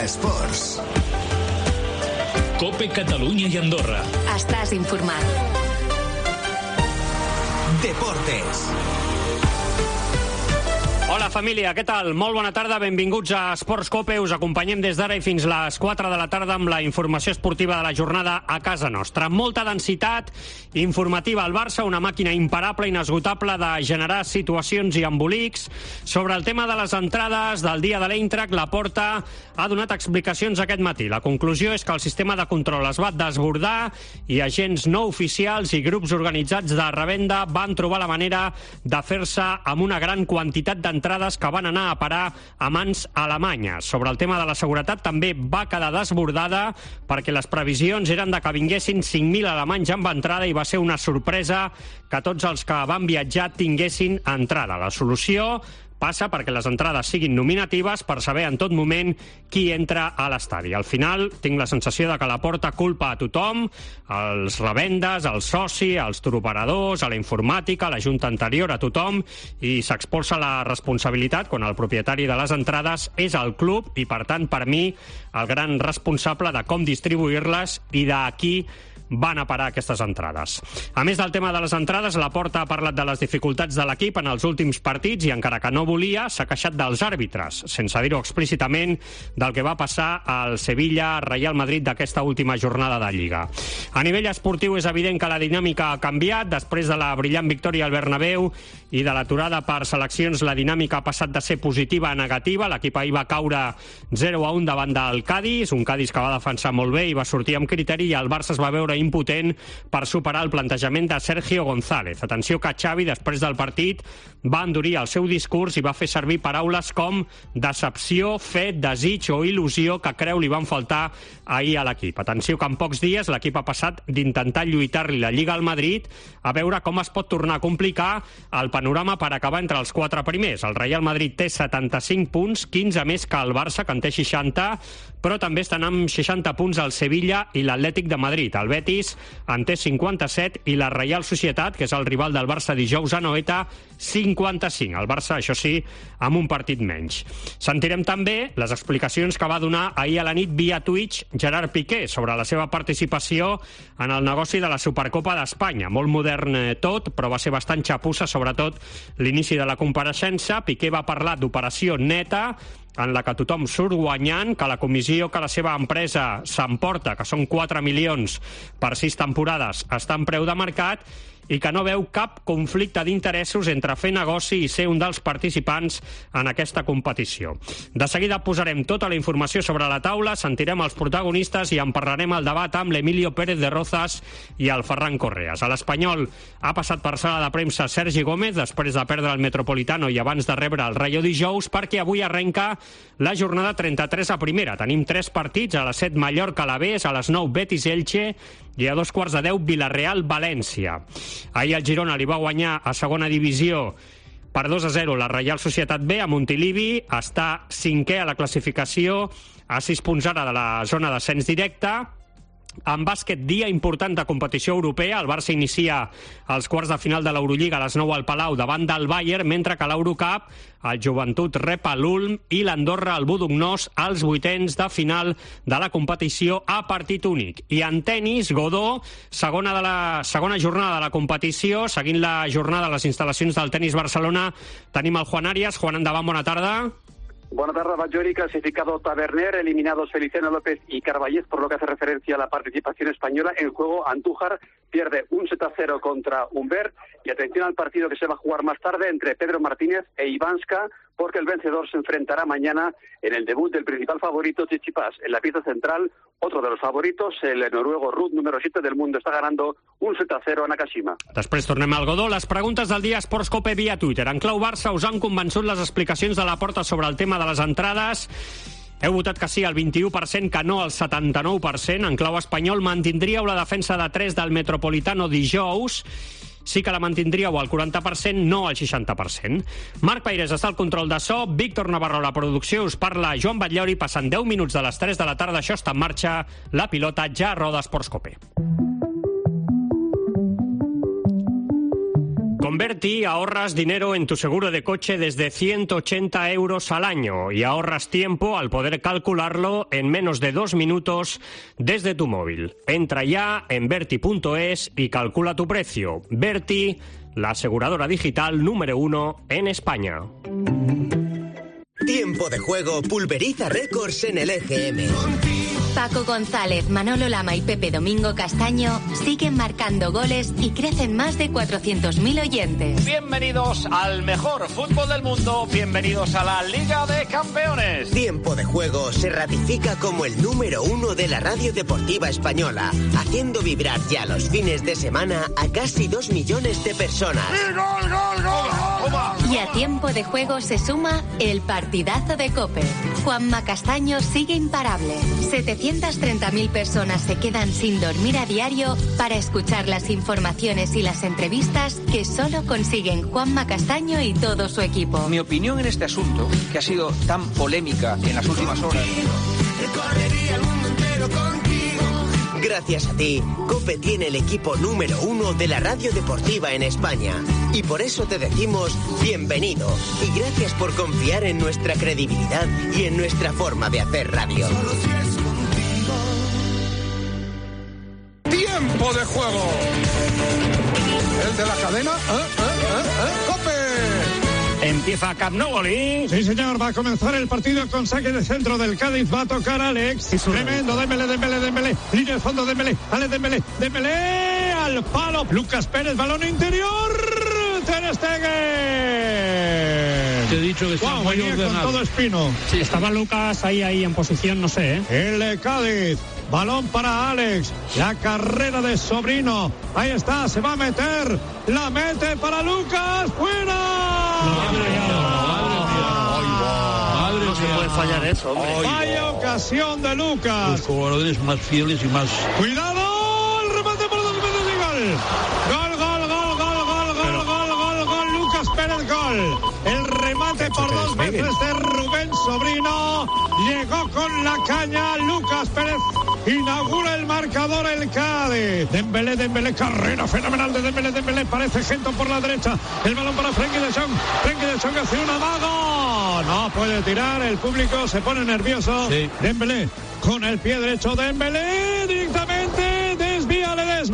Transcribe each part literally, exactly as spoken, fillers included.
Esports. COPE Catalunya i Andorra. Estàs informat. Deportes. Hola família, què tal? Molt bona tarda, benvinguts a Esports COPE. Us acompanyem des d'ara i fins les quatre de la tarda amb la informació esportiva de la jornada a casa nostra. Molta densitat informativa al Barça, una màquina imparable, inesgotable de generar situacions i embolics. Sobre el tema de les entrades del dia de l'Eintracht, Laporta ha donat explicacions aquest matí. La conclusió és que el sistema de control es va desbordar i agents no oficials i grups organitzats de revenda van trobar la manera de fer-se amb una gran quantitat d'entrades entrades que van anar a parar a mans alemanyes. Sobre el tema de la seguretat també va quedar desbordada perquè les previsions eren de que vinguessin cinc mil alemanys amb entrada i va ser una sorpresa que tots els que van viatjar tinguessin entrada. La solució passa perquè les entrades siguin nominatives per saber en tot moment qui entra a l'estadi. Al final, tinc la sensació de que Laporta culpa a tothom, als revendes, als soci, als turoperadors, a la informàtica, a la junta anterior, a tothom, i s'expulsa la responsabilitat quan el propietari de les entrades és el club i, per tant, per mi, el gran responsable de com distribuir-les i de qui van a parar aquestes entrades. A més del tema de les entrades, Laporta ha parlat de les dificultats de l'equip en els últims partits i, encara que no volia, s'ha queixat dels àrbitres, sense dir-ho explícitament, del que va passar al Sevilla-Real Madrid d'aquesta última jornada de Lliga. A nivell esportiu és evident que la dinàmica ha canviat. Després de la brillant victòria al Bernabéu i de l'aturada per seleccions, la dinàmica ha passat de ser positiva a negativa. L'equip ahir va caure zero a un davant del Cádiz, un Cádiz que va defensar molt bé i va sortir amb criteri, i el Barça es va veure impotent per superar el plantejament de Sergio González. Atenció que Xavi, després del partit, va endurir el seu discurs i va fer servir paraules com decepció, fet, desig o il·lusió que creu li van faltar ahir a l'equip. Atenció que en pocs dies l'equip ha passat d'intentar lluitar-li la Lliga al Madrid a veure com es pot tornar a complicar el panorama per acabar entre els quatre primers. El Real Madrid té setanta-cinc punts, quinze més que el Barça, que en té seixanta, però també estan amb seixanta punts el Sevilla i l'Atlètic de Madrid. El Betis en té cinquanta-set i la Reial Societat, que és el rival del Barça dijous a Noeta, cinquanta-cinc. El Barça, això sí, amb un partit menys. Sentirem també les explicacions que va donar ahir a la nit via Twitch Gerard Piqué sobre la seva participació en el negoci de la Supercopa d'Espanya. Molt modern tot, però va ser bastant xapussa, sobretot l'inici de la compareixença. Piqué va parlar d'operació neta, en la que tothom surt guanyant, que la comissió que la seva empresa s'emporta, que són quatre milions per sis temporades, està en preu de mercat, i que no veu cap conflicte d'interessos entre fer negoci i ser un dels participants en aquesta competició. De seguida posarem tota la informació sobre la taula, sentirem els protagonistes i en parlarem al debat amb l'Emilio Pérez de Rozas i el Ferran Correas. A l'Espanyol ha passat per sala de premsa Sergi Gómez després de perdre el Metropolitano i abans de rebre el Rayo dijous, perquè avui arrenca la jornada trenta-tres a primera. Tenim tres partits, a les set Mallorca-Alavés, a les nou Betis-Elche i a dos quarts de deu Villarreal-València. Ahir el Girona li va guanyar a segona divisió per dos a zero la Reial Societat B a Montilivi, està cinquè a la classificació, a sis punts ara de la zona d'ascens directe. En bàsquet, dia important de competició europea. El Barça inicia els quarts de final de l'Eurolliga a les nou al Palau davant del Bayern, mentre que a l'Eurocup el Joventut rep a l'Ulm i l'Andorra al Budućnost als vuitens de final de la competició a partit únic. I en tenis, Godó, segona, de la, segona jornada de la competició, seguint la jornada a les instal·lacions del Tenis Barcelona, tenim el Juan Arias. Juan, endavant, bona tarda. Buena tarde, Bajori. Clasificado Taberner, eliminados Feliciano López y Carballés, por lo que hace referencia a la participación española. En juego, Andújar pierde un set a cero contra Humbert. Y atención al partido que se va a jugar más tarde entre Pedro Martínez e Ivanska, porque el vencedor se enfrentará mañana en el debut del principal favorito, Tsitsipas. En la pieza central, otro de los favoritos, el noruego Ruud, número siete del mundo, está ganando un set a cero a Nakashima. Després tornem al Godó. Les preguntes del dia Esports Cope via Twitter. En clau Barça, us han convençut les explicacions de Laporta sobre el tema de les entrades? Heu votat que sí al vint-i-u per cent, que no al setanta-nou per cent. En clau espanyol, mantindríeu la defensa de tres del Metropolitano dijous? Sí que la mantindríeu al quaranta per cent, no al seixanta per cent. Marc Paires està al control de so, Víctor Navarro a la producció, us parla Joan Batllori, passant deu minuts de les tres de la tarda, això està en marxa, la pilota ja roda Esports Cope. Com Con Berti ahorras dinero en tu seguro de coche desde ciento ochenta euros al año y ahorras tiempo al poder calcularlo en menos de dos minutos desde tu móvil. Entra ya en berti punto es y calcula tu precio. Berti, la aseguradora digital número uno en España. Tiempo de juego pulveriza récords en el E G M. Paco González, Manolo Lama y Pepe Domingo Castaño siguen marcando goles y crecen más de cuatrocientos mil oyentes. Bienvenidos al mejor fútbol del mundo, bienvenidos a la Liga de Campeones. Tiempo de juego se ratifica como el número uno de la radio deportiva española, haciendo vibrar ya los fines de semana a casi dos millones de personas. ¡Y gol, gol, gol, gol! Y a Tiempo de juego se suma el partidazo de COPE. Juanma Castaño sigue imparable. setecientas treinta mil personas se quedan sin dormir a diario para escuchar las informaciones y las entrevistas que solo consiguen Juanma Castaño y todo su equipo. Mi opinión en este asunto, que ha sido tan polémica en las últimas horas. Gracias a ti, COPE tiene el equipo número uno de la radio deportiva en España. Y por eso te decimos bienvenido. Y gracias por confiar en nuestra credibilidad y en nuestra forma de hacer radio. Tiempo de juego. El de la cadena. ¿Eh? ¿Eh? ¿Eh? ¿Eh? ¡COPE! Empieza Camp Nou, Oli. Sí, señor, va a comenzar el partido con saque de centro del Cádiz. Va a tocar Alex. Tremendo, Dembélé, Dembélé, Dembélé. Línea de fondo, Dembélé. Ale, Dembélé, Dembélé. Al palo. Lucas Pérez, balón interior. Ter Stegen. Te he dicho que está wow, muy venía ordenado. con todo espino. Sí, estaba Lucas ahí, ahí en posición, no sé, ¿eh? El Cádiz. Balón para Alex. La carrera de Sobrino. Ahí está, se va a meter. La mete para Lucas. ¡Fuera! Madre mía. No se puede fallar eso, hombre. Vaya ocasión de Lucas. Los jugadores más fieles y más... ¡Cuidado! El remate por dos metros y gol. Gol, gol, gol, gol, gol, gol, gol, gol, gol. Lucas Pérez, gol. El remate por dos metros de Rubén Sobrino. Llegó con la caña Lucas Pérez. Inaugura el marcador el Cádiz. Dembélé, Dembélé, carrera fenomenal de Dembélé, Dembélé. Parece Gento por la derecha. El balón para Frenkie de Jong. Frenkie de Jong hace un amago. No puede tirar. El público se pone nervioso. Sí. Dembélé con el pie derecho. Dembélé directamente desvía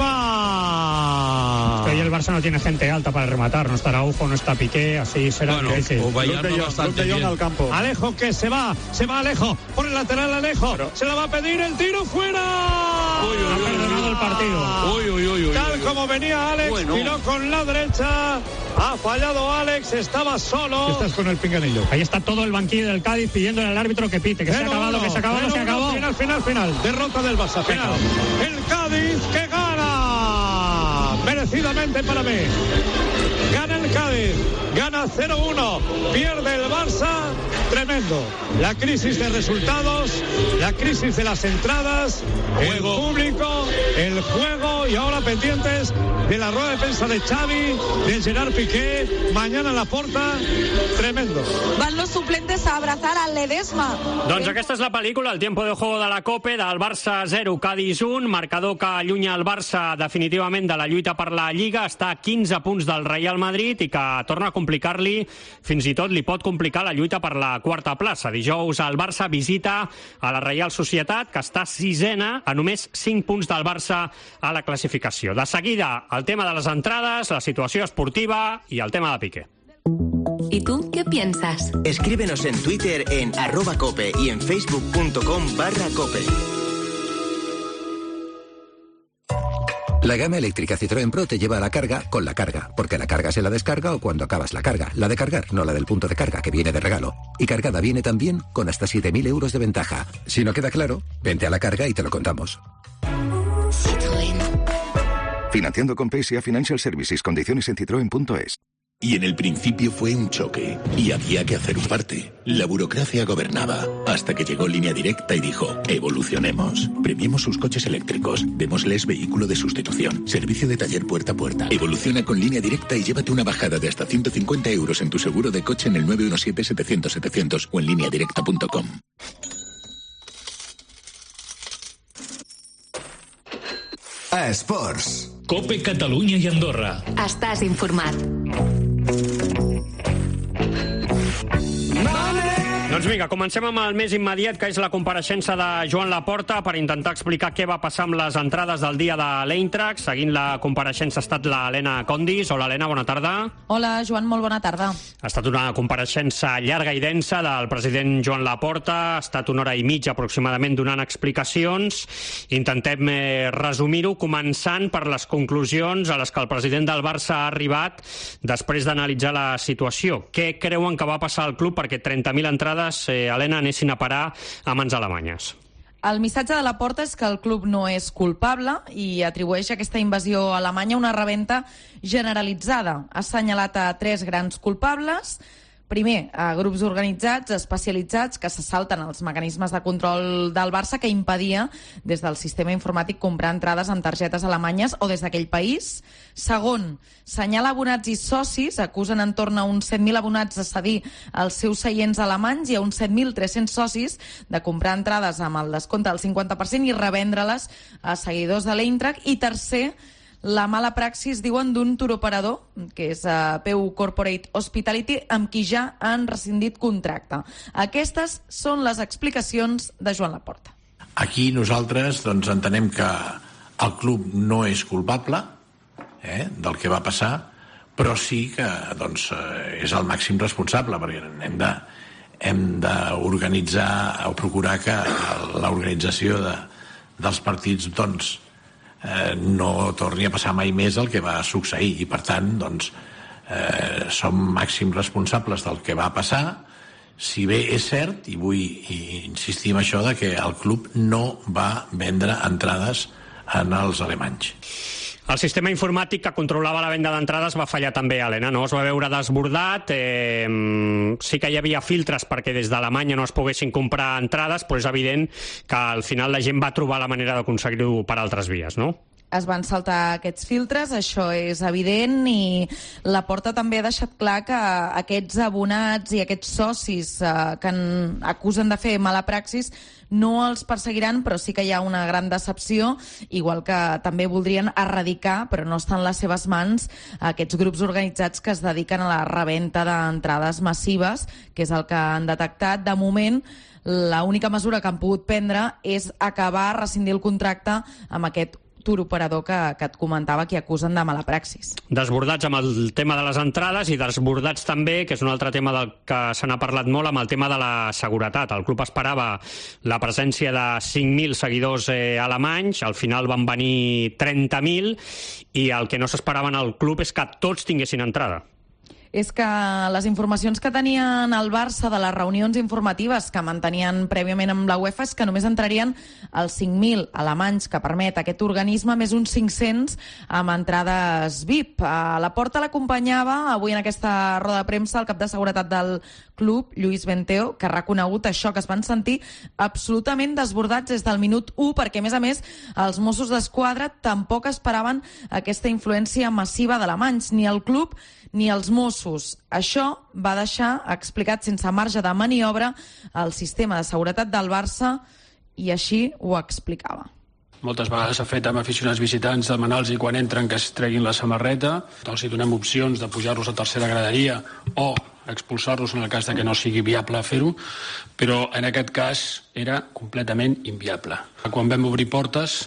Ledesma. Hoy el Barça no tiene gente alta para rematar. No está Araujo, no está Piqué. Así será. Bueno, que o Bayardo bastante bien. al campo. Alejo que se va. Se va Alejo. Por el lateral Alejo. Pero... se la va a pedir el tiro fuera. Uy, uy, ha uy, perdonado uy, el partido. Uy, uy, uy, uy, Tal uy, uy. como venía Alex, Bueno. tiró con la derecha. Ha fallado Alex, estaba solo. Estás con el pinganillo. Ahí está todo el banquillo del Cádiz pidiéndole al árbitro que pite, que se ha acabado, que se ha acabado, se acabó. Final, final, final. Derrota del Barça. Final. El Cádiz que gana. Merecidamente para mí. Gana el Cádiz. Gana cero uno. Pierde el Barça. Tremendo. La crisis de resultados. La crisis de las entradas. Juego. El público. El juego. Y ahora pendientes de la rueda de prensa de Xavi, de Gerard Piqué. Mañana Laporta. Tremendo. Van los suplentes a abrazar al Ledesma. Doncs aquesta és la pel·lícula, el tiempo de juego de la COPE, del Barça zero, Cádiz un, marcador que allunya el Barça definitivament de la lluita per la Lliga, està a quinze punts del Real Madrid i que torna a complicar-li, fins i tot li pot complicar la lluita per la quarta plaça. Dijous el Barça visita a la Reial Societat, que està sisena a només cinc punts del Barça a la classificació. De seguida, el tema de les entrades, la situació esportiva i el tema de Piqué. ¿Y tú qué piensas? Escríbenos en Twitter en arroba cope y en facebook.com barra cope. La gama eléctrica Citroën Pro te lleva a la carga con la carga, porque la carga se la descarga o cuando acabas la carga. La de cargar, no la del punto de carga, que viene de regalo. Y cargada viene también con hasta siete mil euros de ventaja. Si no queda claro, vente a la carga y te lo contamos. Citroën. Financiando con P S A Financial Services. Condiciones en citroen punto es. Y en el principio fue un choque, y había que hacer un parte. La burocracia gobernaba, hasta que llegó Línea Directa y dijo, evolucionemos. Premiemos sus coches eléctricos, démosles vehículo de sustitución, servicio de taller puerta a puerta. Evoluciona con Línea Directa y llévate una bajada de hasta ciento cincuenta euros en tu seguro de coche en el nueve uno siete, setecientos, setecientos o en línea directa punto com. A Sports, COPE Catalunya i Andorra. Estàs informat. Doncs vinga, comencem amb el més immediat, que és la compareixença de Joan Laporta per intentar explicar què va passar amb les entrades del dia de l'Eintracht. Seguint la compareixença ha estat l'Helena Condis. Hola, Helena, bona tarda. Hola, Joan, molt bona tarda. Ha estat una compareixença llarga i densa del president Joan Laporta. Ha estat una hora i mitja aproximadament donant explicacions. Intentem eh, resumir-ho, començant per les conclusions a les que el president del Barça ha arribat després d'analitzar la situació. Què creuen que va passar al club perquè trenta mil entrades Eh, Helena, anessin a parar a mans alemanyes? El missatge de Laporta és que el club no és culpable i atribueix aquesta invasió alemanya a una rebenta generalitzada. Ha assenyalat a tres grans culpables. Primer, a grups organitzats, especialitzats, que se salten els mecanismes de control del Barça que impedia des del sistema informàtic comprar entrades amb targetes alemanyes o des d'aquell país. Segon, senyala abonats i socis, acusen entorn a uns set mil abonats de cedir els seus seients alemanys i a uns set mil tres-cents socis de comprar entrades amb el descompte del cinquanta per cent i revendre-les a seguidors de l'Eintracht. I tercer, la mala praxis, diuen, d'un turoperador, que és uh, P U Corporate Hospitality, amb qui ja han rescindit contracte. Aquestes són les explicacions de Joan Laporta. Aquí nosaltres doncs, entenem que el club no és culpable eh, del que va passar, però sí que doncs, és el màxim responsable, perquè hem de, hem d'organitzar o procurar que l'organització de, dels partits doncs, Eh, no torni a passar mai més el que va succeir i per tant doncs, eh, som màxims responsables del que va passar, si bé és cert i vull insistir en això de que el club no va vendre entrades en els alemanys. El sistema informàtic que controlava la venda d'entrades va fallar també, Helena, no? Es va veure desbordat, eh, sí que hi havia filtres perquè des d'Alemanya no es poguessin comprar entrades, però és evident que al final la gent va trobar la manera d'aconseguir-ho per altres vies, no? Es van saltar aquests filtres, això és evident, i Laporta també ha deixat clar que aquests abonats i aquests socis eh, que en acusen de fer mala praxis no els perseguiran, però sí que hi ha una gran decepció, igual que també voldrien erradicar, però no està en les seves mans, aquests grups organitzats que es dediquen a la reventa d'entrades massives, que és el que han detectat. De moment, l'única mesura que han pogut prendre és acabar, rescindir el contracte amb aquest turoperador que, que et comentava, que acusen de mala praxis. Desbordats amb el tema de les entrades i desbordats també, que és un altre tema del que se n'ha parlat molt, amb el tema de la seguretat. El club esperava la presència de cinc mil seguidors eh, alemanys, al final van venir trenta mil, i el que no s'esperava en el club és que tots tinguessin entrada. És que les informacions que tenien el Barça de les reunions informatives que mantenien prèviament amb la UEFA és que només entrarien els cinc mil alemanys que permet aquest organisme, més uns cinc-cents amb entrades V I P. A Laporta l'acompanyava avui en aquesta roda de premsa el cap de seguretat del club, Lluís Benteo, que ha reconegut això, que es van sentir absolutament desbordats des del minut u, perquè a més a més els Mossos d'Esquadra tampoc esperaven aquesta influència massiva d'alemanys, ni el club ni els Mossos. Això va deixar explicat sense marge de maniobra el sistema de seguretat del Barça, i així ho explicava. Moltes vegades s'ha fet amb aficionats visitants demanar-los quan entren que es treguin la samarreta, els donem opcions de pujar-los a tercera graderia o expulsar-los en el cas de que no sigui viable fer-ho, però en aquest cas era completament inviable. Quan vam obrir portes,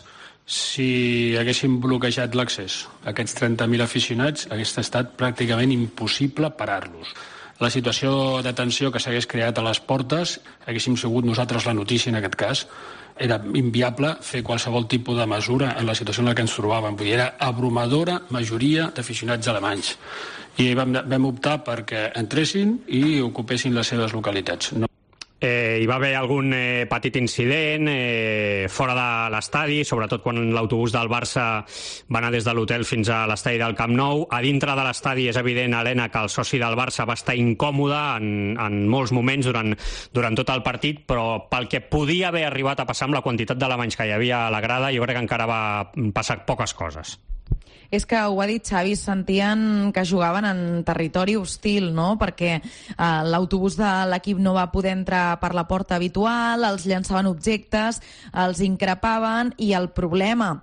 si haguéssim bloquejat l'accés a aquests trenta mil aficionats, hagués estat pràcticament impossible parar-los. La situació de tensió que s'hagués creat a les portes, haguéssim sigut nosaltres la notícia en aquest cas, era inviable fer qualsevol tipus de mesura en la situació en la que ens trobàvem. Vull dir, era abrumadora majoria d'aficionats alemanys. I vam, vam optar perquè entressin i ocupessin les seves localitats. No. Eh, hi va haver algun eh, petit incident eh, fora de l'estadi, sobretot quan l'autobús del Barça va anar des de l'hotel fins a l'estadi del Camp Nou. A dintre de l'estadi és evident, Helena, que el soci del Barça va estar incòmode en, en molts moments durant, durant tot el partit, però pel que podia haver arribat a passar amb la quantitat d'alemanys que hi havia a la grada, jo crec que encara va passar poques coses. És que ho ha dit Xavi, sentien que jugaven en territori hostil, no? Perquè eh, l'autobús de l'equip no va poder entrar per la porta habitual, els llançaven objectes, els increpaven, i el problema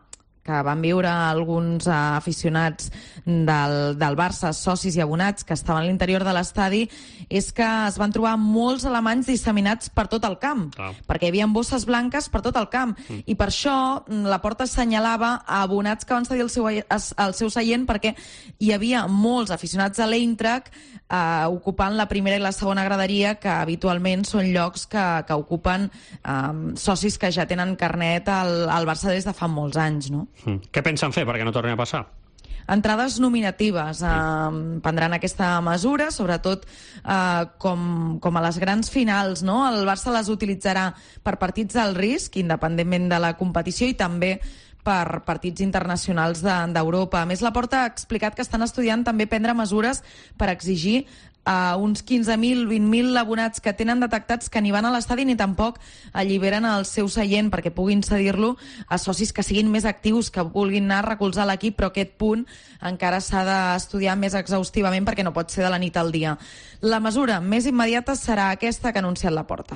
que van viure alguns aficionats del, del Barça, socis i abonats que estaven a l'interior de l'estadi, és que es van trobar molts alemanys disseminats per tot el camp, ah. perquè hi havia bosses blanques per tot el camp, mm. i per això la Porta assenyalava a abonats que van cedir el seu, el seu seient, perquè hi havia molts aficionats a l'Eintracht eh, ocupant la primera i la segona graderia, que habitualment són llocs que, que ocupen eh, socis que ja tenen carnet al, al Barça des de fa molts anys, no? Mm. Què pensen fer perquè no torni a passar? Entrades nominatives. Eh, prendran aquesta mesura, sobretot eh, com, com a les grans finals, no? El Barça les utilitzarà per partits del risc, independentment de la competició, i també per partits internacionals d'Europa. De, a més, la Porta ha explicat que estan estudiant també prendre mesures per exigir a uh, uns quinze mil, vint mil abonats que tenen detectats que ni van a l'estadi ni tampoc alliberen el seu seient perquè puguin cedir-lo a socis que siguin més actius, que vulguin anar a recolzar l'equip, però aquest punt encara s'ha d'estudiar més exhaustivament perquè no pot ser de la nit al dia. La mesura més immediata serà aquesta que ha anunciat la Porta.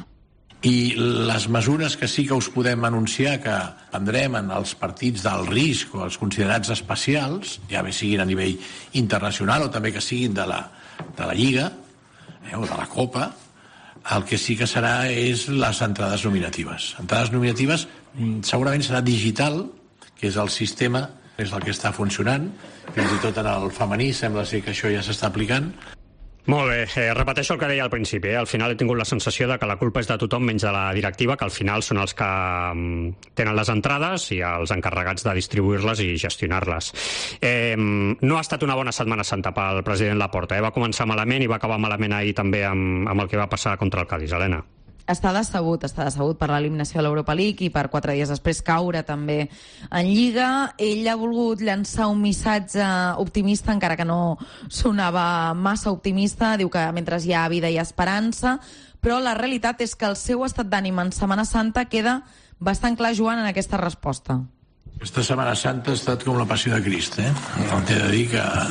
I les mesures que sí que us podem anunciar que prendrem en els partits del risc o els considerats especials, ja bé siguin a nivell internacional o també que siguin de la, de la Lliga eh, o de la Copa, el que sí que serà és les entrades nominatives. Entrades nominatives segurament serà digital, que és el sistema, és el que està funcionant, fins i tot en el femení sembla ser que això ja s'està aplicant. Molt bé, eh, repeteixo el que deia al principi, eh? Al final he tingut la sensació de que la culpa és de tothom menys de la directiva, que al final són els que um, tenen les entrades i els encarregats de distribuir-les i gestionar-les. Eh, no ha estat una bona Setmana Santa pel president Laporta, eh? Va començar malament i va acabar malament ahir també amb, amb el que va passar contra el Cádiz, Helena. Està decebut, està decebut per l'eliminació de l'Europa League i per quatre dies després caure també en Lliga. Ell ha volgut llançar un missatge optimista, encara que no sonava massa optimista. Diu que mentre hi ha vida hi ha esperança, però la realitat és que el seu estat d'ànim en Setmana Santa queda bastant clar, Joan, en aquesta resposta. Aquesta Setmana Santa ha estat com la Passió de Crist, eh? T'he de dir que ha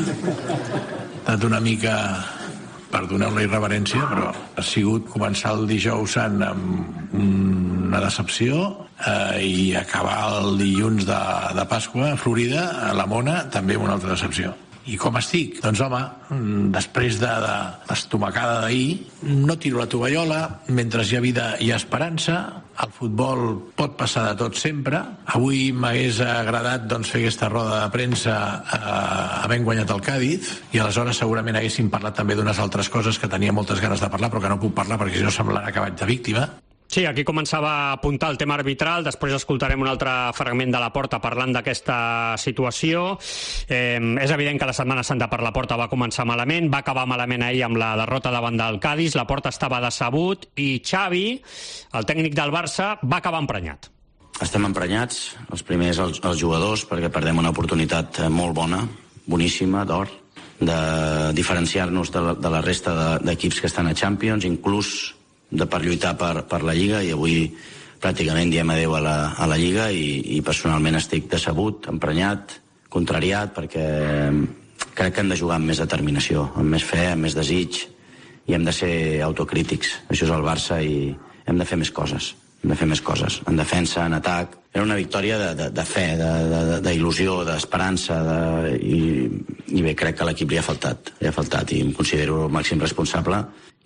estat una mica... perdoneu la irreverència, però ha sigut començar el dijous sant amb una decepció eh, i acabar el dilluns de, de Pasqua a Florida, a la Mona, també amb una altra decepció. I com estic? Doncs home, després de, de l'estomacada d'ahir, no tiro la tovallola, mentre hi ha vida hi ha esperança, el futbol pot passar de tot sempre. Avui m'hagués agradat doncs, fer aquesta roda de premsa eh, havent guanyat el Cádiz, i aleshores segurament haguéssim parlat també d'unes altres coses que tenia moltes ganes de parlar, però que no puc parlar perquè si no semblarà que vaig de víctima. Sí, aquí començava a apuntar el tema arbitral, després escoltarem un altre fragment de la Porta parlant d'aquesta situació. Eh, és evident que la Setmana Santa per la Porta va començar malament, va acabar malament ahir amb la derrota davant del Cádiz, la Porta estava decebut i Xavi, el tècnic del Barça, va acabar emprenyat. Estem emprenyats, els primers els, els jugadors, perquè perdem una oportunitat molt bona, boníssima, d'or, de diferenciar-nos de, la, de la resta d'equips que estan a Champions, inclús de per lluitar per, per la Lliga, i avui pràcticament diem adeu a la, a la Lliga i, i personalment estic decebut, emprenyat, contrariat, perquè crec que hem de jugar amb més determinació, amb més fe, amb més desig, i hem de ser autocrítics. Això és el Barça i hem de fer més coses, hem de fer més coses, en defensa, en atac. Era una victòria de, de, de fe, d'il·lusió, de, de, d'esperança, de, i, i bé, crec que a l'equip li ha faltat, li ha faltat, i em considero el màxim responsable,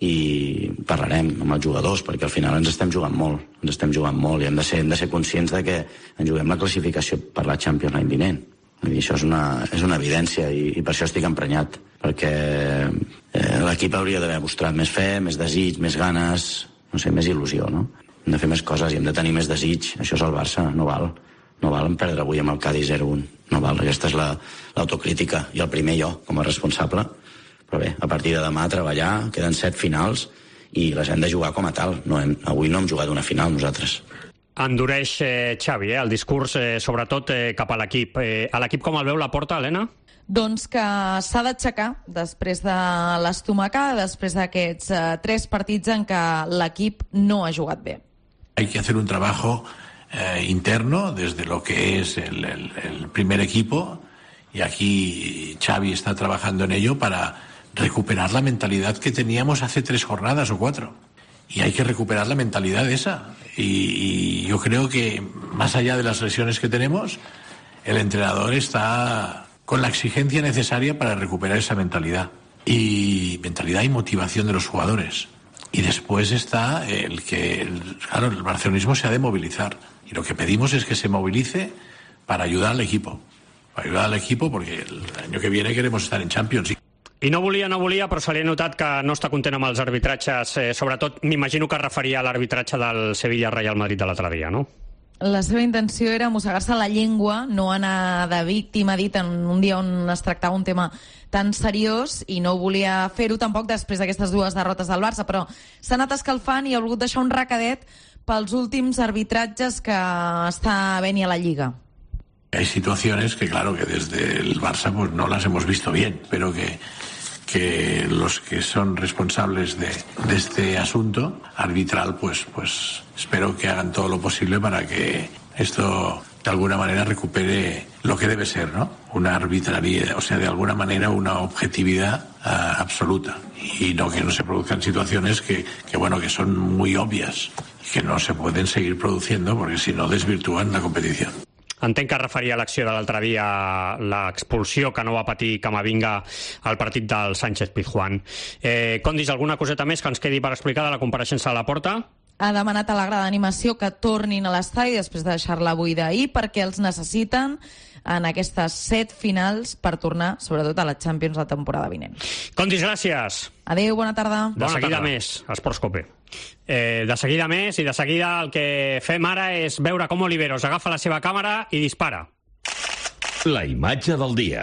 i parlarem amb els jugadors, perquè al final ens estem jugant molt, ens estem jugant molt, i hem de ser, hem de ser conscients de que ens juguem la classificació per la Champions l'any vinent. I això és una, és una evidència, i, i per això estic emprenyat, perquè eh, l'equip hauria d'haver mostrat més fe, més desig, més ganes, no sé, més il·lusió, no? Hem de fer més coses i hem de tenir més desig. Això és el Barça, no val. No val en perdre avui amb el Cádiz zero un. No val, aquesta és l'autocrítica, la, i el primer jo, com a responsable. Però bé, a partir de demà a treballar, queden set finals i les hem de jugar com a tal. No hem, avui no hem jugat una final nosaltres. Endureix eh, Xavi, eh, el discurs eh, sobretot eh, cap a l'equip. Eh, a l'equip com el veu la Porta, Helena? Doncs que s'ha d'aixecar després de l'estomacada, després d'aquests eh, tres partits en què l'equip no ha jugat bé. Hay que hacer un trabajo eh, interno desde lo que es el, el, el primer equipo, y aquí Xavi está trabajando en ello para recuperar la mentalidad que teníamos hace tres jornadas o cuatro. Y hay que recuperar la mentalidad esa. Y, y yo creo que más allá de las lesiones que tenemos, el entrenador está con la exigencia necesaria para recuperar esa mentalidad. Y mentalidad y motivación de los jugadores. Y después está el que, el, claro, el barcelonismo se ha de movilizar. Y lo que pedimos es que se movilice para ayudar al equipo. Para ayudar al equipo porque el año que viene queremos estar en Champions. I no volia, no volia, però se li ha notat que no està content amb els arbitratges. Eh, sobretot, m'imagino que es referia a l'arbitratge del Sevilla-Real Madrid de l'altre dia, no? La seva intenció era mossegar-se la llengua, no anar de víctima, dit en un dia on es tractava un tema tan seriós, i no volia fer-ho tampoc després d'aquestes dues derrotes del Barça, però s'ha anat escalfant i ha volgut deixar un recadet pels últims arbitratges que està havent-hi a la Lliga. Hay situaciones que, claro, que desde el Barça pues no las hemos visto bien, pero que que los que son responsables de, de este asunto arbitral, pues, pues espero que hagan todo lo posible para que esto de alguna manera recupere lo que debe ser, ¿no? Una arbitrariedad, o sea, de alguna manera una objetividad uh, absoluta, y no que no se produzcan situaciones que, que, bueno, que son muy obvias y que no se pueden seguir produciendo porque si no desvirtúan la competición. Entenc que es referia a l'acció de l'altre dia, l'expulsió que no va patir Camavinga al partit del Sánchez-Pizjuán. Eh, Condis, alguna coseta més que ens quedi per explicar de la compareixença de Laporta? Ha demanat a la grada d'animació que tornin a l'estadi després de deixar-la buida ahir perquè els necessiten en aquestes set finals per tornar, sobretot, a la Champions la temporada vinent. Condis, gràcies. Adéu, bona tarda. De bona seguida tarda. Més, Esports Cope. Eh, de seguida més, i de seguida el que fem ara és veure com Oliveros agafa la seva càmera i dispara. La imatge del dia.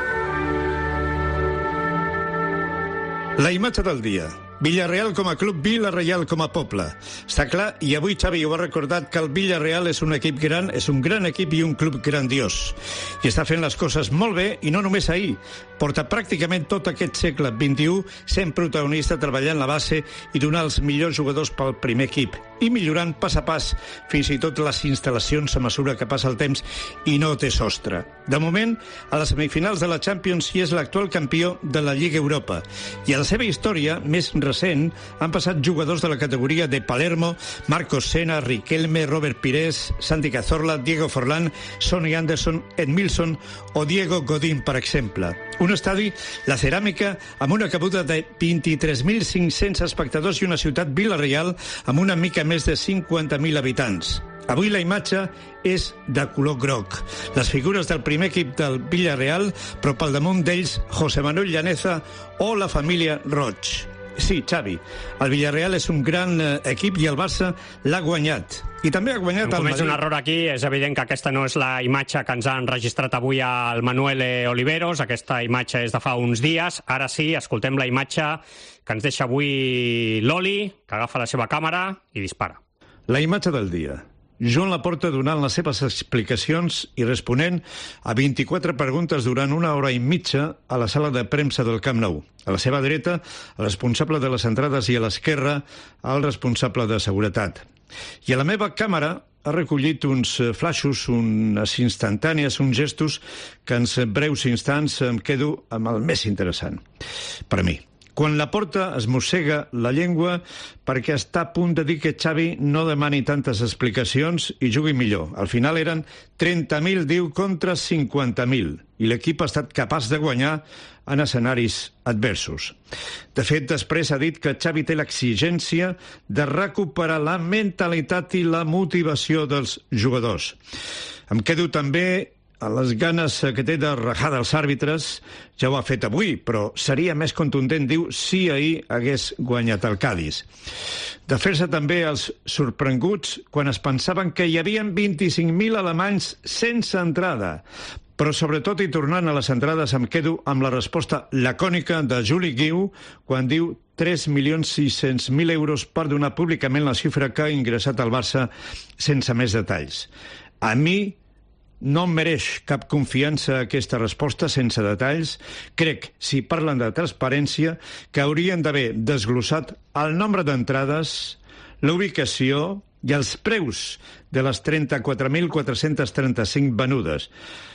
La imatge del dia. Villarreal com a club, Vila-Reial com a poble. Està clar, i avui Xavi ho ha recordat, que el Villarreal és un equip gran, és un gran equip i un club grandiós. I està fent les coses molt bé, i no només ahir. Porta pràcticament tot aquest segle vint-i-u sent protagonista, treballant la base i donar els millors jugadors pel primer equip. I millorant pas a pas, fins i tot les instal·lacions a mesura que passa el temps i no té sostre. De moment, a les semifinals de la Champions hi és l'actual campió de la Lliga Europa. I a la seva història, més recent, han passat jugadors de la categoria de Palermo, Marcos Senna, Riquelme, Robert Pires, Santi Cazorla, Diego Forlán, Sonny Anderson, Edmilson o Diego Godín, per exemple. Un estadi, la Ceràmica, amb una cabuda de vint-i-tres mil cinc-cents espectadors i una ciutat, Vila-Reial, amb una mica més de cinquanta mil habitants. Avui la imatge és de color groc. Les figures del primer equip del Villarreal, però pel damunt d'ells José Manuel Llaneza o la família Roig. Sí, Xavi, el Villarreal és un gran eh, equip i el Barça l'ha guanyat. I també ha guanyat el Madrid. Un error aquí, és evident que aquesta no és la imatge que ens ha enregistrat avui el Manuel Oliveros, aquesta imatge és de fa uns dies. Ara sí, escoltem la imatge que ens deixa avui l'Oli, que agafa la seva càmera i dispara. La imatge del dia. Joan Laporta donant les seves explicacions i responent a vint-i-quatre preguntes durant una hora i mitja a la sala de premsa del Camp Nou. A la seva dreta, el responsable de les entrades, i a l'esquerra, el responsable de seguretat. I a la meva càmera ha recollit uns flaixos, unes instantànies, uns gestos que en breus instants em quedo amb el més interessant per a mi. Quan Laporta es mossega la llengua perquè està a punt de dir que Xavi no demani tantes explicacions i jugui millor. Al final eren trenta mil, diu, contra cinquanta mil, i l'equip ha estat capaç de guanyar en escenaris adversos. De fet, després ha dit que Xavi té l'exigència de recuperar la mentalitat i la motivació dels jugadors. Em quedo també a les ganes que té de rajar dels àrbitres. Ja ho ha fet avui, però seria més contundent, diu, si ahir hagués guanyat el Cádiz. De fer-se també els sorprenguts quan es pensaven que hi havia vint-i-cinc mil alemanys sense entrada. Però sobretot, i tornant a les entrades, em quedo amb la resposta lacònica de Juli Guiu quan diu tres milions sis-cents mil euros per donar públicament la xifra que ha ingressat al Barça sense més detalls. A mi no em mereix cap confiança aquesta resposta sense detalls. Crec, si parlen de transparència, que haurien d'haver desglossat el nombre d'entrades, la ubicació i els preus de les trenta-quatre mil quatre-cents trenta-cinc venudes.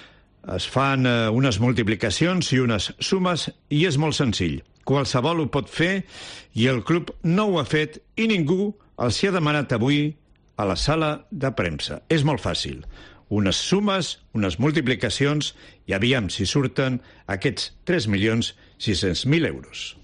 Es fan eh, unes multiplicacions i unes sumes i és molt senzill. Qualsevol ho pot fer i el club no ho ha fet i ningú els hi ha demanat avui a la sala de premsa. És molt fàcil. unes sumes, unes multiplicacions, i aviam si surten aquests tres milions sis-cents mil euros.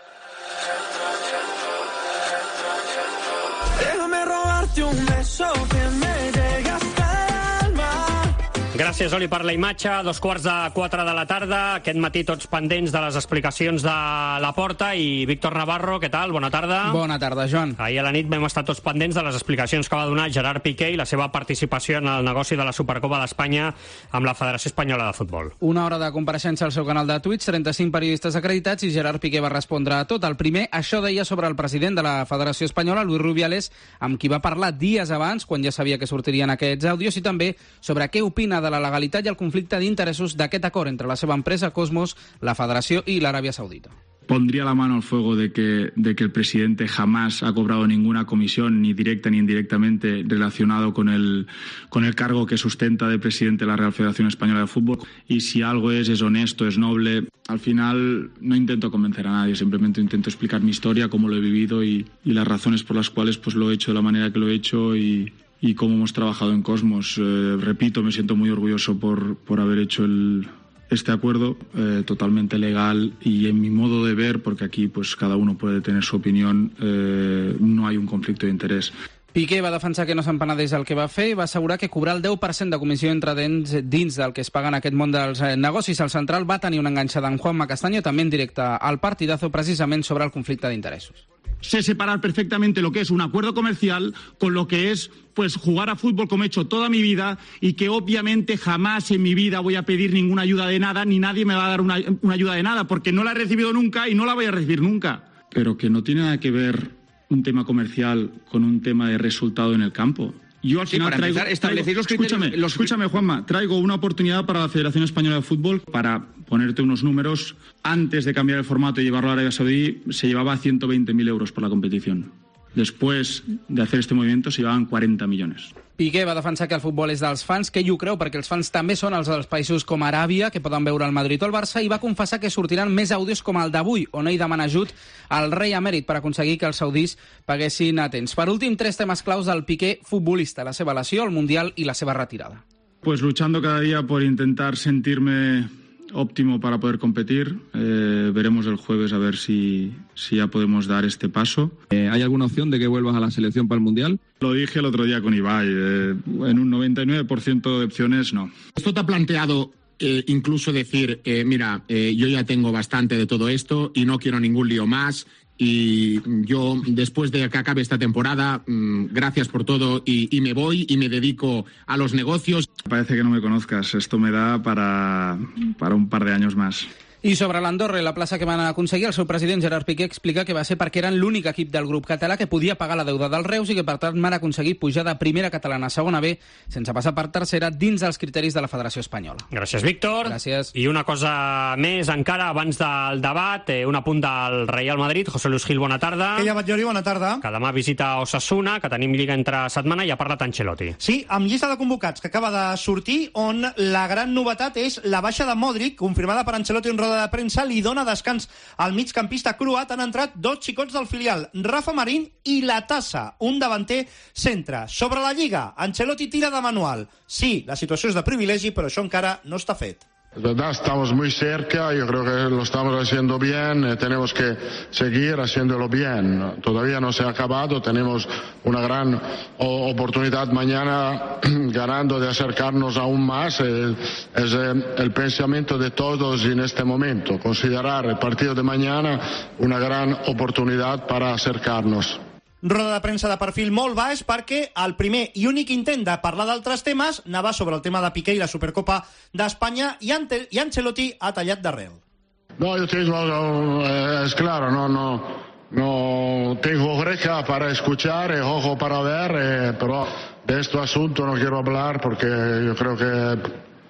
Déjame robarte un beso que me llegue hasta el alma. Gràcies, Oli, per la imatge. Dos quarts de quatre de la tarda. Aquest matí tots pendents de les explicacions de Laporta. I Víctor Navarro, què tal? Bona tarda. Bona tarda, Joan. Ahir a la nit vam estar tots pendents de les explicacions que va donar Gerard Piqué i la seva participació en el negoci de la Supercopa d'Espanya amb la Federació Espanyola de Futbol. Una hora de compareixença al seu canal de Twitch, trenta-cinc periodistes acreditats, i Gerard Piqué va respondre a tot. El primer, això deia sobre el president de la Federació Espanyola, Luis Rubiales, amb qui va parlar dies abans, quan ja sabia que sortirien aquests àudios, i també sobre què opina de la legalitat i el conflicte d'interessos d'aquest acord entre la seva empresa Cosmos, la Federació i l'Aràbia Saudita. Pondría la mano al fuego de que, de que el presidente jamás ha cobrado ninguna comisión, ni directa ni indirectamente, relacionado con el, con el cargo que sustenta de presidente de la Real Federación Española de Fútbol. Y si algo es, es honesto, es noble. Al final no intento convencer a nadie, simplemente intento explicar mi historia, cómo lo he vivido y, y las razones por las cuales pues, lo he hecho de la manera que lo he hecho y, y cómo hemos trabajado en Cosmos. Eh, repito, me siento muy orgulloso por, por haber hecho el... este acuerdo eh, totalmente legal, y en mi modo de ver, porque aquí pues cada uno puede tener su opinión, eh, no hay un conflicto de interés. Piqué va defensar que no se'n penedeix del que va fer i va assegurar que cobrar el deu per cent de comissió entre dents dins del que es paga en aquest món dels negocis al central va tenir una enganxada amb Juanma Castaño, també en directe al Partidazo, precisament sobre el conflicte d'interessos. Sé separar perfectamente lo que es un acuerdo comercial con lo que es pues jugar a fútbol como he hecho toda mi vida, y que obviamente jamás en mi vida voy a pedir ninguna ayuda de nada, ni nadie me va a dar una, una ayuda de nada, porque no la he recibido nunca y no la voy a recibir nunca. Pero que no tiene nada que ver un tema comercial con un tema de resultado en el campo. Yo al Sí, final para traigo, empezar, establecéis traigo- los criterios- escúchame, los- escúchame, Juanma, traigo una oportunidad para la Federación Española de Fútbol para ponerte unos números. Antes de cambiar el formato y llevarlo a Arabia Saudí, se llevaba ciento veinte mil euros por la competición. Después de hacer este movimiento, se llevaban cuarenta millones. Piqué va defensar que el futbol és dels fans, que ell ho creu perquè els fans també són els dels països com Aràbia, que poden veure el Madrid o el Barça, i va confessar que sortiran més àudios com el d'avui, on ell demana ajut al rei emèrit per aconseguir que els saudís paguessin a temps. Per últim, tres temes claus del Piqué futbolista: la seva lesió, el Mundial i la seva retirada. Pues luchando cada día por intentar sentirme óptimo para poder competir. Eh, veremos el jueves a ver si, si ya podemos dar este paso. Eh, ¿Hay alguna opción de que vuelvas a la selección para el Mundial? Lo dije el otro día con Ibai, eh, en un noventa y nueve por ciento de opciones no. ¿Esto te ha planteado eh, incluso decir, eh, mira, eh, yo ya tengo bastante de todo esto y no quiero ningún lío más, y yo después de que acabe esta temporada, mmm, gracias por todo y, y me voy y me dedico a los negocios? Parece que no me conozcas, esto me da para, para un par de años más. I sobre l'Andorra i la plaça que van aconseguir, el seu president Gerard Piqué explica que va ser perquè eren l'únic equip del grup català que podia pagar la deuda del Reus i que per tant van aconseguir pujar de primera catalana a segona B sense passar per tercera dins dels criteris de la Federació Espanyola. Gràcies, Víctor. Gràcies. I una cosa més encara abans del debat, eh, un apunt del Real Madrid. José Luis Gil, bona tarda. Què hi ha, Batllori? Bona tarda. Que demà visita Osasuna, que tenim lliga entre setmana, i ha parlat Ancelotti. Sí, amb llista de convocats que acaba de sortir, on la gran novetat és la baixa de Modric, confirmada per Ancelotti en roda de premsa, li dona descans al migcampista croat. Han entrat dos xicots del filial, Rafa Marín i La Tassa, un davanter centre. Sobre la Lliga, Ancelotti tira de manual. Sí, la situació és de privilegi, però això encara no està fet. Es verdad, estamos muy cerca, yo creo que lo estamos haciendo bien, eh, tenemos que seguir haciéndolo bien. Todavía no se ha acabado, tenemos una gran o- oportunidad mañana ganando de acercarnos aún más. Eh, es eh, el pensamiento de todos en este momento, considerar el partido de mañana una gran oportunidad para acercarnos. Roda de premsa de perfil molt baix perquè el primer i únic intent de parlar d'altres temes anava sobre el tema de Piqué i la Supercopa d'Espanya, i, Ante i Ancelotti ha tallat d'arrel. No, yo tengo, eh, es claro, no, no, no tengo oreja para escuchar y ojo para ver, eh, pero de este asunto no quiero hablar porque yo creo que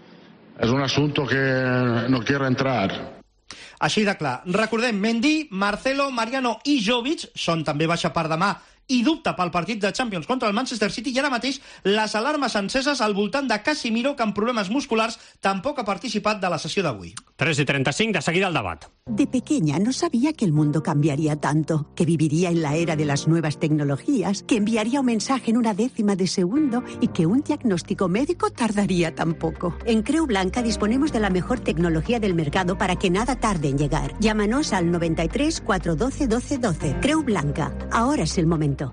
es un asunto que no quiero entrar. Així de clar. Recordem, Mendy, Marcelo, Mariano i Jovic són també baixa per demà i dubta pel partit de Champions contra el Manchester City, i ara mateix les alarmes enceses al voltant de Casemiro, que amb problemes musculars tampoc ha participat de la sessió d'avui. tres y treinta y cinco, de seguida el debat. De pequeña no sabía que el mundo cambiaría tanto, que viviría en la era de las nuevas tecnologías, que enviaría un mensaje en una décima de segundo y que un diagnóstico médico tardaría tan poco. En Creu Blanca disponemos de la mejor tecnología del mercado para que nada tarde en llegar. Llámanos al noventa y tres, cuatrocientos doce, doce doce. Creu Blanca. Ahora es el momento.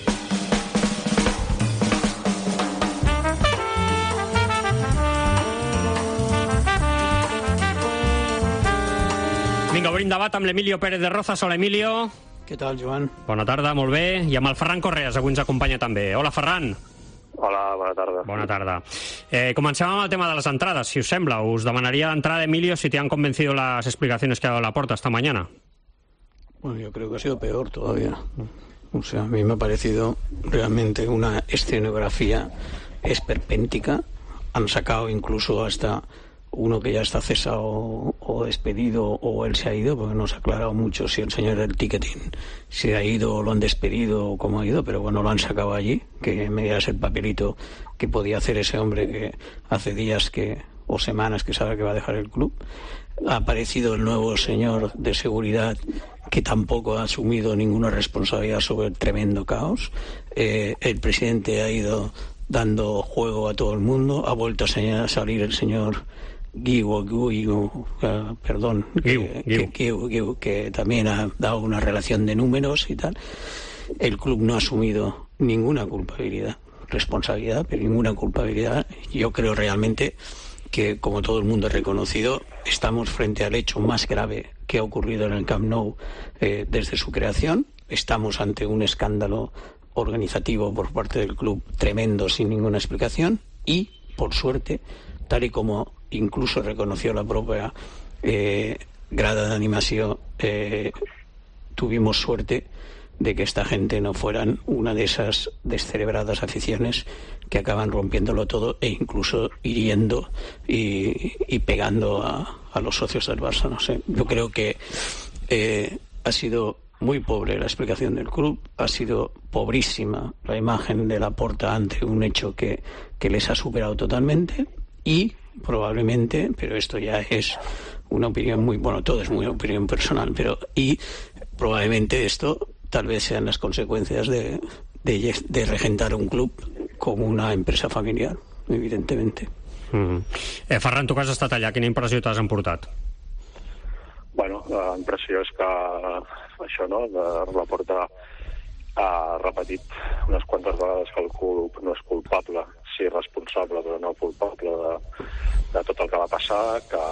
Vinga, obrim debat amb l'Emilio Pérez de Rozas. Hola, Emilio. Què tal, Joan? Bona tarda, molt bé. I amb el Ferran Correas, avui ens acompanya també. Hola, Ferran. Hola, bona tarda. Bona tarda. Eh, comencem amb el tema de les entradas, si us sembla. Us demanaria d'entrada, Emilio, si te han convencido las explicaciones que ha dado Laporta esta mañana. Bueno, yo creo que ha sido peor todavía. O sea, a mí me ha parecido realmente una escenografía esperpéntica. Han sacado incluso hasta uno que ya está cesado o despedido o él se ha ido, porque no se ha aclarado mucho si el señor del ticketing se ha ido o lo han despedido o cómo ha ido, pero bueno, lo han sacado allí, que me digas el papelito que podía hacer ese hombre que hace días que o semanas que sabe que va a dejar el club. Ha aparecido el nuevo señor de seguridad que tampoco ha asumido ninguna responsabilidad sobre el tremendo caos. Eh, el presidente ha ido dando juego a todo el mundo, ha vuelto a salir el señor Guiu, Guiu, uh, perdón, Guiu, que, Guiu. Que, Guiu, Guiu, que también ha dado una relación de números y tal. El club no ha asumido ninguna culpabilidad, responsabilidad, pero ninguna culpabilidad. Yo creo realmente que, como todo el mundo ha reconocido, estamos frente al hecho más grave que ha ocurrido en el Camp Nou eh, desde su creación. Estamos ante un escándalo organizativo por parte del club tremendo, sin ninguna explicación, y, por suerte, tal y como incluso reconoció la propia eh, grada de animación, eh, tuvimos suerte de que esta gente no fueran una de esas descerebradas aficiones que acaban rompiéndolo todo e incluso hiriendo y, y pegando a, a los socios del Barça. No sé, yo creo que eh, ha sido muy pobre la explicación del club, ha sido pobrísima la imagen de Laporta ante un hecho que, que les ha superado totalmente y probablemente, pero esto ya es una opinión muy, bueno, todo es muy opinión personal, pero y probablemente esto tal vez sean las consecuencias de, de, de regentar un club como una empresa familiar, evidentemente. Mm-hmm. eh, Ferran, tu que has estat allà, quina impressió t'has emportat? Bueno, la impressió és que això, no?, la Porta ha repetit unes quantes vegades que el club no és culpable, sí responsable, però no culpable de, de tot el que va passar, que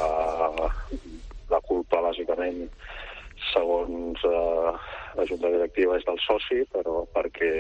la culpa, bàsicament, segons eh, la junta directiva és del soci, però perquè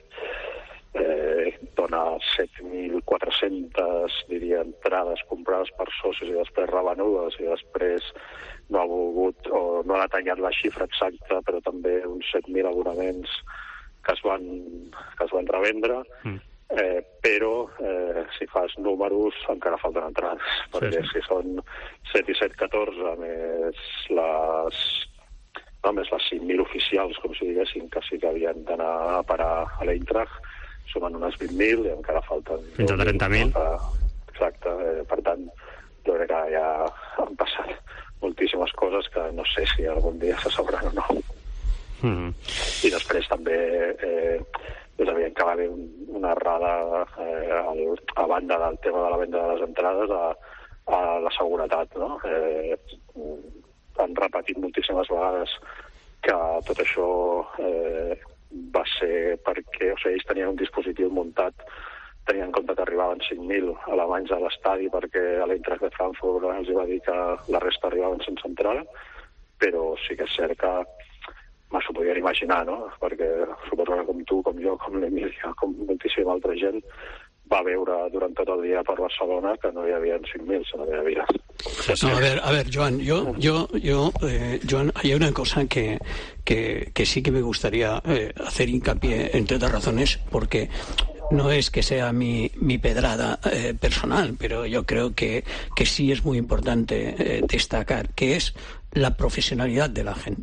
eh, dona set mil quatre-cents, diria, entrades comprades per socis i després revenudes i després no ha volgut o no ha detallat la xifra exacta, però també uns set mil abonaments que es van, que es van revendre, mm. eh, però eh, si fas números encara falten entrades, sí, perquè sí. Si són set i set, catorze, més les, no, més les cinc mil oficials, com si diguéssim, que sí que havien d'anar a parar a l'Eintracht, sumen unes vint mil i encara falten... Fins a trenta mil. Exacte, eh, per tant, jo crec que ja han passat moltíssimes coses que no sé si algun dia se sabran o no. Mm. I després també eh, és evident que va haver una errada eh, al, a banda del tema de la venda de les entrades a, a la seguretat, no? Eh, han repetit moltíssimes vegades que tot això eh, va ser perquè, o sigui, ells tenien un dispositiu muntat, tenien en compte que arribaven cinc mil alemanys a l'estadi perquè a l'Eintracht de Frankfurt els va dir que la resta arribaven sense entrada, però sí que és cert que m'ho podien imaginar, no? Perquè suposo que com tu, com jo, com l'Emília, com moltíssima altra gent, va veure durant tot el dia per Barcelona que no hi havia cinc mil, sinó que hi havia... No, a ver, a ver, Joan, yo, yo, yo, eh, Joan, hay una cosa que, que, que sí que me gustaría eh, hacer hincapié, entre otras razones, porque no es que sea mi, mi pedrada eh, personal, pero yo creo que, que sí es muy importante eh, destacar, que es la profesionalidad de la gente. O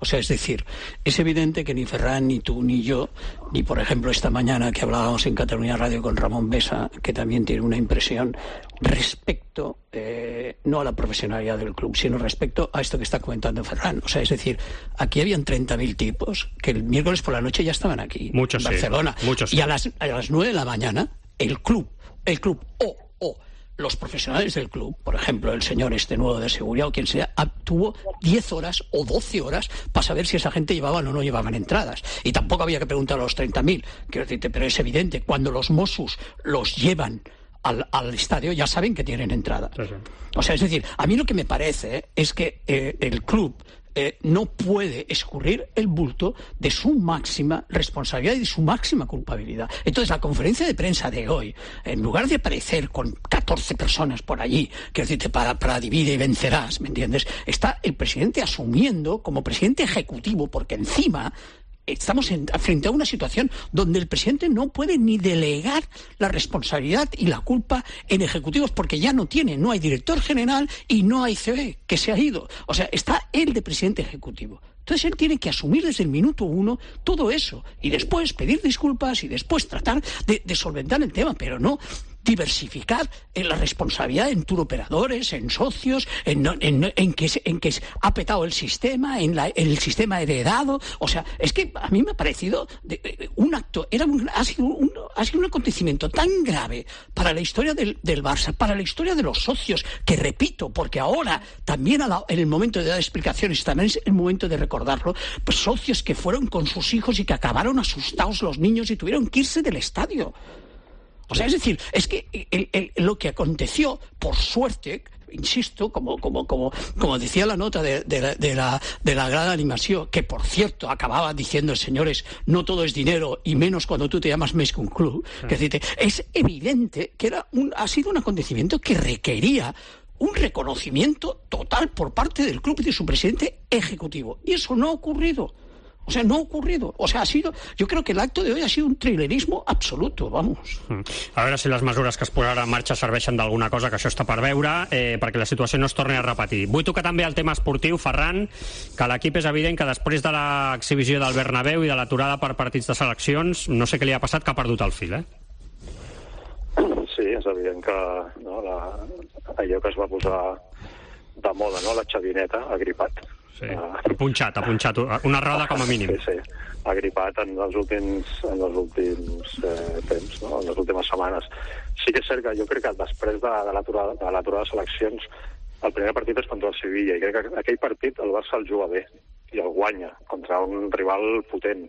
O sea, es decir, es evidente que ni Ferran, ni tú, ni yo, ni por ejemplo esta mañana que hablábamos en Cataluña Radio con Ramón Besa, que también tiene una impresión respecto, eh, no a la profesionalidad del club, sino respecto a esto que está comentando Ferran. O sea, es decir, aquí habían treinta mil tipos que el miércoles por la noche ya estaban aquí, Muchos en Barcelona. Sí. Muchos sí. Y a las, a las nueve de la mañana, el club, el club, o, o, los profesionales del club, por ejemplo, el señor este nuevo de seguridad o quien sea, tuvo diez horas o doce horas para saber si esa gente llevaban o no llevaban entradas. Y tampoco había que preguntar a los treinta mil, quiero decirte, pero es evidente, cuando los Mossos los llevan al, al estadio ya saben que tienen entrada. Sí, sí. O sea, es decir, a mí lo que me parece eh, es que eh, el club Eh, no puede escurrir el bulto de su máxima responsabilidad y de su máxima culpabilidad. Entonces, la conferencia de prensa de hoy, en lugar de aparecer con catorce personas por allí, que decirte, para, para divide y vencerás, ¿me entiendes? Está el presidente asumiendo como presidente ejecutivo, porque encima estamos en, frente a una situación donde el presidente no puede ni delegar la responsabilidad y la culpa en ejecutivos porque ya no tiene, no hay director general y no hay C E, que se ha ido. O sea, está él de presidente ejecutivo. Entonces él tiene que asumir desde el minuto uno todo eso y después pedir disculpas y después tratar de, de solventar el tema, pero no diversificar en la responsabilidad en turoperadores, en socios, en, en, en, que, en que ha petado el sistema, en, la, en el sistema heredado. O sea, es que a mí me ha parecido de, un acto, era un, ha, sido un, ha sido un acontecimiento tan grave para la historia del, del Barça, para la historia de los socios, que repito, porque ahora también a la, en el momento de dar explicaciones, también es el momento de recordarlo, pues socios que fueron con sus hijos y que acabaron asustados los niños y tuvieron que irse del estadio. O sea, es decir, es que el, el, lo que aconteció, por suerte, insisto, como, como, como, como decía la nota de, de, la, de, la, de la gran animación, que por cierto acababa diciendo, señores, no todo es dinero y menos cuando tú te llamas més que un club, sí. Que decirte, es evidente que era un, ha sido un acontecimiento que requería un reconocimiento total por parte del club y de su presidente ejecutivo. Y eso no ha ocurrido. O sea, no ha ocurrido. O sea, ha sido... Yo creo que el acto de hoy ha sido un trilerismo absoluto, vamos. A veure si les mesures que es posaran en marxa serveixen d'alguna cosa, que això està per veure, eh, perquè la situació no es torni a repetir. Vull tocar també el tema esportiu, Ferran, que l'equip és evident que després de l'exhibició del Bernabéu i de l'aturada per partits de seleccions, no sé què li ha passat, que ha perdut el fil, eh? Sí, és evident que no, la, allò que es va posar de moda, no, la xavineta, ha gripat. Sí, ha punxat, ha punxat una roda com a mínim. Sí, sí, ha gripat en els últims, en els últims eh, temps, no? En les últimes setmanes. Sí que és cert que jo crec que després de, de l'aturada de, l'aturada de seleccions, el primer partit és contra el Sevilla, i crec que aquell partit el Barça el juga bé, i el guanya, contra un rival potent.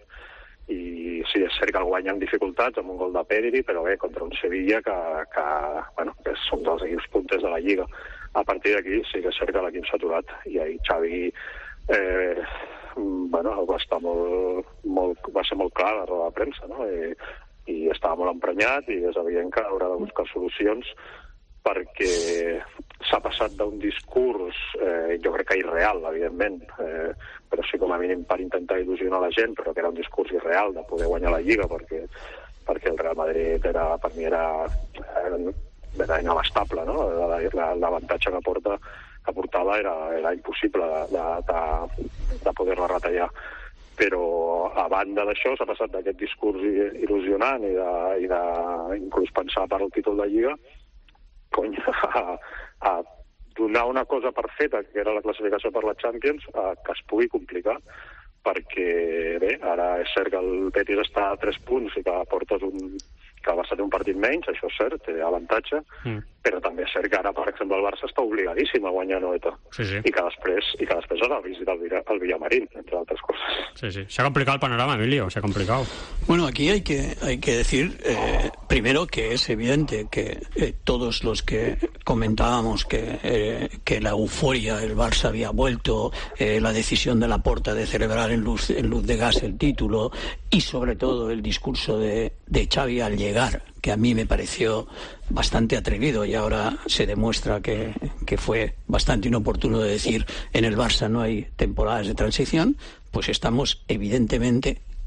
I sí, és cert que el guanya amb dificultats, amb un gol de Pedri, però bé, contra un Sevilla que, que, bueno, que és un dels equips punters de la Lliga. A partir d'aquí sí que és cert que l'equip s'ha aturat, i ahir Xavi eh, bueno, va, estar molt, molt, va ser molt clar a la roda de premsa, no? I, i estava molt emprenyat i és evident que haurà de buscar solucions, perquè s'ha passat d'un discurs, eh, jo crec que irreal, evidentment, eh, però sí com a mínim per intentar il·lusionar la gent, però que era un discurs irreal de poder guanyar la Lliga, perquè, perquè el Real Madrid era, per mi era, era, era inabastable, no? L'avantatge que porta que portava era, era impossible de, de, de poder-la retallar. Però a banda d'això s'ha passat d'aquest discurs il·lusionant i de, i de inclús pensar per al títol de Lliga, cony, a, a donar una cosa per feta, que era la classificació per la Champions, a, que es pugui complicar, perquè bé, ara és cert que el Betis està a tres punts i que portes un, que el Barça té un partit menys, això és cert, té avantatge, mm. però també és cert que ara, per exemple, el Barça està obligadíssim a guanyar Noeta, sí, sí. I que després i que després ha de visitar el, el Villamarín, entre altres coses. Sí, sí. Se ha complicado el panorama, Emilio, se ha complicado. Bueno, aquí hay que, hay que decir, eh, primero que es evidente que eh, todos los que comentábamos que, eh, que la euforia, el Barça había vuelto, eh, la decisión de Laporta de celebrar en luz, en luz de gas el título y sobre todo el discurso de, de Xavi al llegar, que a mí me pareció bastante atrevido y ahora se demuestra que, que fue bastante inoportuno de decir en el Barça no hay temporadas de transición, pues estamos evidentemente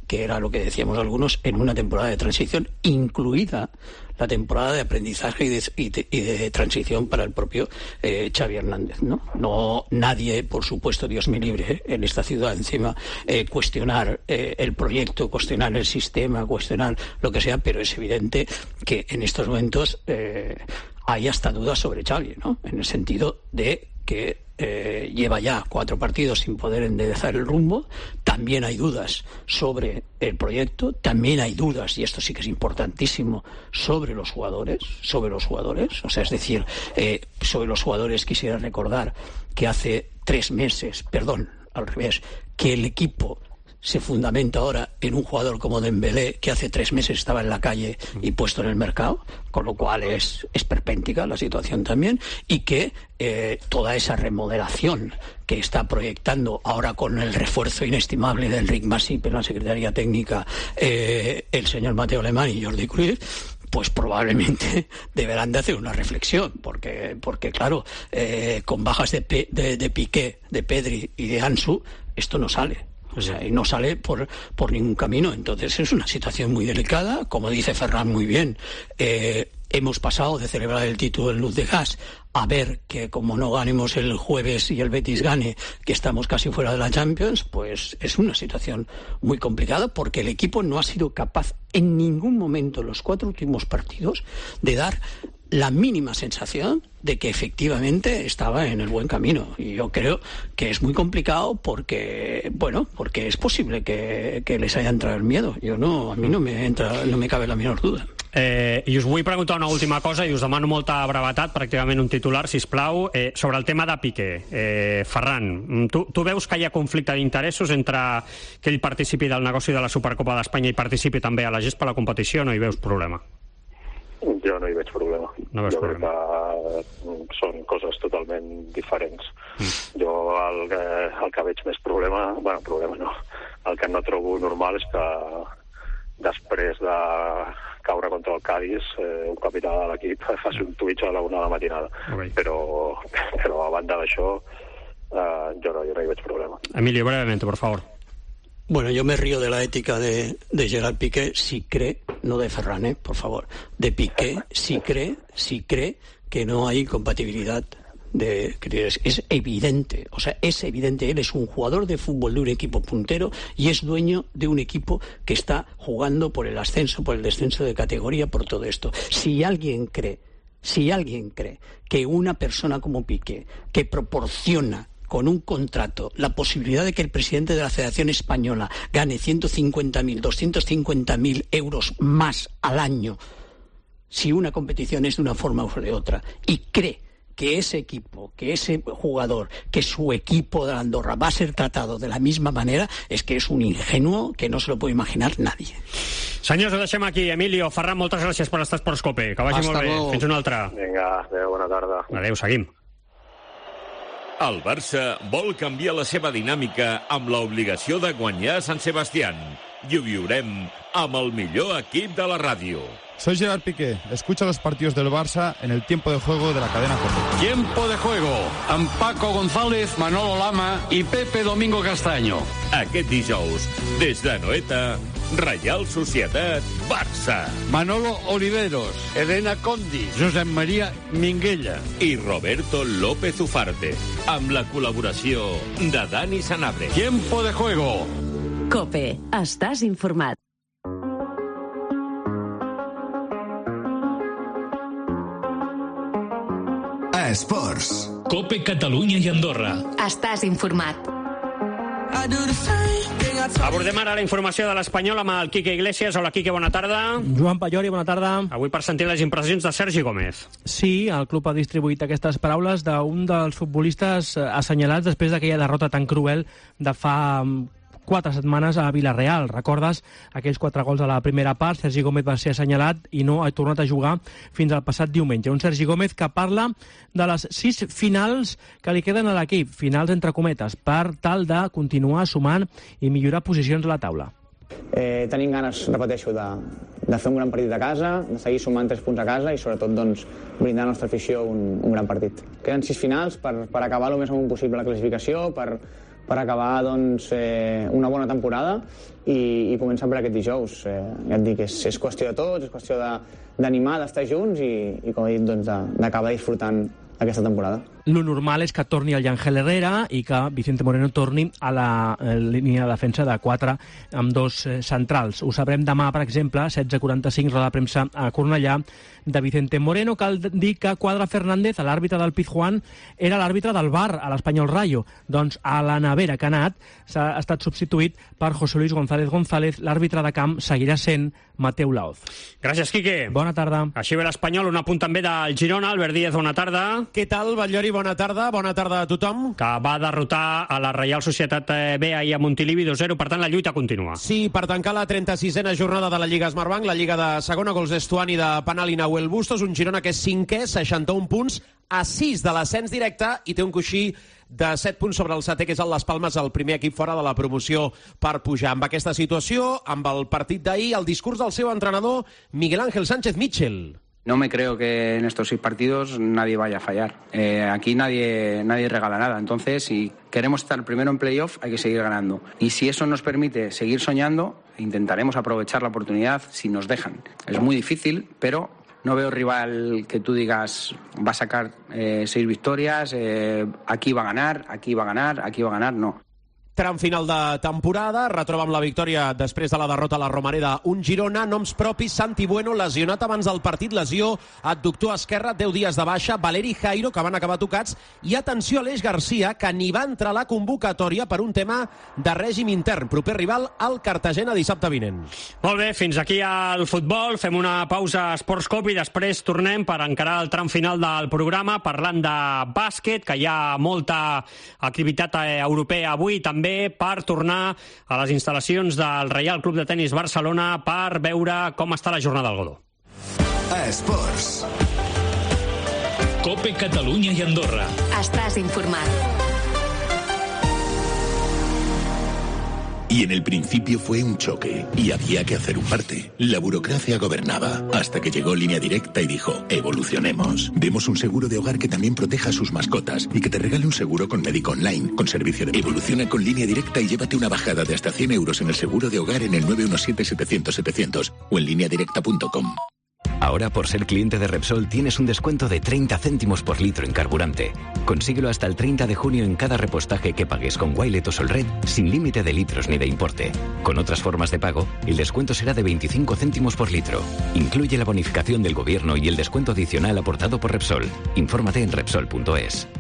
que era lo que decíamos algunos, en una temporada de transición, incluida la temporada de aprendizaje y de, y de, y de transición para el propio eh, Xavi Hernández, ¿no? No, nadie, por supuesto, Dios me libre, ¿eh? en esta ciudad encima, eh, cuestionar eh, el proyecto, cuestionar el sistema, cuestionar lo que sea, pero es evidente que en estos momentos eh, hay hasta dudas sobre Xavi, ¿no? En el sentido de que eh, lleva ya cuatro partidos sin poder enderezar el rumbo. También hay dudas sobre el proyecto, también hay dudas, y esto sí que es importantísimo, sobre los jugadores, sobre los jugadores, o sea, es decir, eh, sobre los jugadores quisiera recordar que hace tres meses, perdón, al revés, que el equipo se fundamenta ahora en un jugador como Dembélé, que hace tres meses estaba en la calle y puesto en el mercado, con lo cual es esperpéntica la situación también, y que eh, toda esa remodelación que está proyectando ahora con el refuerzo inestimable de Enric Masip en la Secretaría Técnica, eh, el señor Mateo Alemán y Jordi Cruyff, pues probablemente deberán de hacer una reflexión, porque, porque claro, eh, con bajas de, Pe- de, de Piqué, de Pedri y de Ansu, esto no sale. O sea, y no sale por, por ningún camino. Entonces es una situación muy delicada. Como dice Ferran muy bien, eh, hemos pasado de celebrar el título en Luz de Gas a ver que como no ganemos el jueves y el Betis gane, que estamos casi fuera de la Champions, pues es una situación muy complicada, porque el equipo no ha sido capaz en ningún momento en los cuatro últimos partidos de dar la mínima sensación de que efectivamente estaba en el buen camino. Y yo creo que es muy complicado porque, bueno, porque es posible que, que les haya entrado el miedo. Yo no, a mí no me entra, no me cabe la menor duda. Eh, I us vull preguntar una última cosa, i us demano molta brevetat, pràcticament un titular, sisplau, eh, sobre el tema de Piqué. Eh, Ferran, tu, tu veus que hi ha conflicte d'interessos entre que ell participi del negoci de la Supercopa d'Espanya i participi també a la gespa de la competició, no hi veus problema? Jo no hi veig problema. No veus jo problema. crec que són coses totalment diferents. Mm. Jo el que, el que veig més problema, bueno, problema no, el que no trobo normal és que després de caure contra el Cádiz, eh, un capità de l'equip faci un tuit a la una de la matinada. Okay. Però, però a banda d'això, eh, jo, no, jo no hi veig problema. Emilio, brevemente, por favor. Bueno, yo me río de la ética de, de Gerard Piqué si cree, no de Ferran, ¿eh? Por favor, de Piqué si cree, si cree que no hay compatibilidad de criterios. Es evidente, o sea, es evidente. Él es un jugador de fútbol de un equipo puntero y es dueño de un equipo que está jugando por el ascenso, por el descenso de categoría, por todo esto. Si alguien cree, si alguien cree que una persona como Piqué, que proporciona con un contrato la posibilidad de que el presidente de la Federación Española gane ciento cincuenta mil, doscientos cincuenta mil euros más al año si una competición es de una forma o de otra, y cree que ese equipo, que ese jugador, que su equipo de Andorra va a ser tratado de la misma manera, es que es un ingenuo que no se lo puede imaginar nadie. Senyors, ho deixem aquí. Emilio, Ferran, moltes gràcies per estar a Sports Cope. Que vagi Hasta molt bé. Luego. Fins una altra. Vinga, adéu, bona tarda. Adéu, seguim. El Barça vol canviar la seva dinàmica amb l'obligació de guanyar a Sant Sebastián. I ho viurem amb el millor equip de la ràdio. Soy Gerard Piqué. Escucha los partidos del Barça en el tiempo de juego de la cadena COPE. Tiempo de juego amb Paco González, Manolo Lama i Pepe Domingo Castaño. Aquest dijous, des de Noeta, Reial Societat Barça. Manolo Oliveros, Elena Condi, Josep María Minguella i Roberto López Ufarte, amb la col·laboració de Dani Sanabria. Tiempo de juego. COPE. Estàs informat. Esports. COPE Catalunya i Andorra. Estàs informat. Abordem ara la informació de l'Espanyol amb el Quique Iglesias. Hola, Quique, bona tarda. Joan Pallori, bona tarda. Avui per sentir les impressions de Sergi Gómez. Sí, el club ha distribuït aquestes paraules d'un dels futbolistes assenyalats després d'aquella derrota tan cruel de fa quatre setmanes a Villarreal. Recordes aquells quatre gols de la primera part? Sergi Gómez va ser assenyalat i no ha tornat a jugar fins al passat diumenge. Un Sergi Gómez que parla de les sis finals que li queden a l'equip, finals entre cometes, per tal de continuar sumant i millorar posicions a la taula. Eh, tenim ganes, repeteixo, de, de fer un gran partit a casa, de seguir sumant tres punts a casa i sobretot doncs, brindar a la nostra afició un, un gran partit. Queden sis finals per, per acabar el més amunt possible la classificació, per per acabar doncs, eh, una bona temporada i, i començar per aquest dijous. Eh, ja et dic, és, és qüestió de tots, és qüestió d'animar, d'estar junts i, i com he dit, doncs, d'acabar disfrutant aquesta temporada. Lo normal és que torni el Yangel Herrera i que Vicente Moreno torni a la línia de defensa de quatre amb dos eh, centrals. Ho sabrem demà, per exemple, setze quaranta-cinc, roda de premsa a Cornellà de Vicente Moreno. Cal dir que Cuadra Fernández, l'àrbitre del Pizjuán, era l'àrbitre del V A R a l'Espanyol Rayo. Doncs a la nevera que ha anat s'ha estat substituït per José Luis González González. L'àrbitre de camp seguirà sent Mateu Laoz. Gràcies, Quique. Bona tarda. Així ve l'Espanyol, un apunt també del Girona. Albert Díaz, bona tarda. Què tal, Batllori? Bona tarda. Bona tarda a tothom. Que va derrotar a la Reial Societat B ahir a Montilivi dos zero. Per tant, la lluita continua. Sí, per tancar la trenta-sisena jornada de la Lliga Smartbank, la Lliga de segona, gols d'Estuani, de Penal i Nahuel Bustos, un Girona que és cinquè, seixanta-un punts, a sis de l'ascens directe i té un coixí de set punts sobre el setè, que és el Las Palmes, el primer equip fora de la promoció per pujar. Amb aquesta situació, amb el partit d'ahir, el discurs del seu entrenador, Miguel Ángel Sánchez Mitchell. No me creo que en estos seis partidos nadie vaya a fallar. Eh, aquí nadie, nadie regala nada. Entonces, si queremos estar primero en playoff, hay que seguir ganando. Y si eso nos permite seguir soñando, intentaremos aprovechar la oportunidad si nos dejan. Es muy difícil, pero no veo rival que tú digas va a sacar eh, seis victorias, eh, aquí va a ganar, aquí va a ganar, aquí va a ganar, no. Tram final de temporada, retroba amb la victòria després de la derrota a la Romareda un Girona, noms propis, Santi Bueno, lesionat abans del partit, lesió adductor esquerre, deu dies de baixa, Valeri Jairo, que van acabar tocats, i atenció a Aleix Garcia, que ni va entrar a la convocatòria per un tema de règim intern, proper rival al Cartagena dissabte vinent. Molt bé, fins aquí al futbol, fem una pausa a Sportscope i després tornem per encarar el tram final del programa, parlant de bàsquet, que hi ha molta activitat europea avui, també per tornar a les instal·lacions del Reial Club de Tenis Barcelona per veure com està la jornada al Godó. Esports. Cope Catalunya i Andorra. Estàs informat. Y en el principio fue un choque y había que hacer un parte. La burocracia gobernaba hasta que llegó Línea Directa y dijo, evolucionemos. Demos un seguro de hogar que también proteja a sus mascotas y que te regale un seguro con médico online, con servicio de... Evoluciona con Línea Directa y llévate una bajada de hasta cien euros en el seguro de hogar en el nueve uno siete, setecientos, setecientos o en línea directa punto com. Ahora, por ser cliente de Repsol, tienes un descuento de treinta céntimos por litro en carburante. Consíguelo hasta el treinta de junio en cada repostaje que pagues con Wilet o Solred, sin límite de litros ni de importe. Con otras formas de pago, el descuento será de veinticinco céntimos por litro. Incluye la bonificación del gobierno y el descuento adicional aportado por Repsol. Infórmate en Repsol punto es.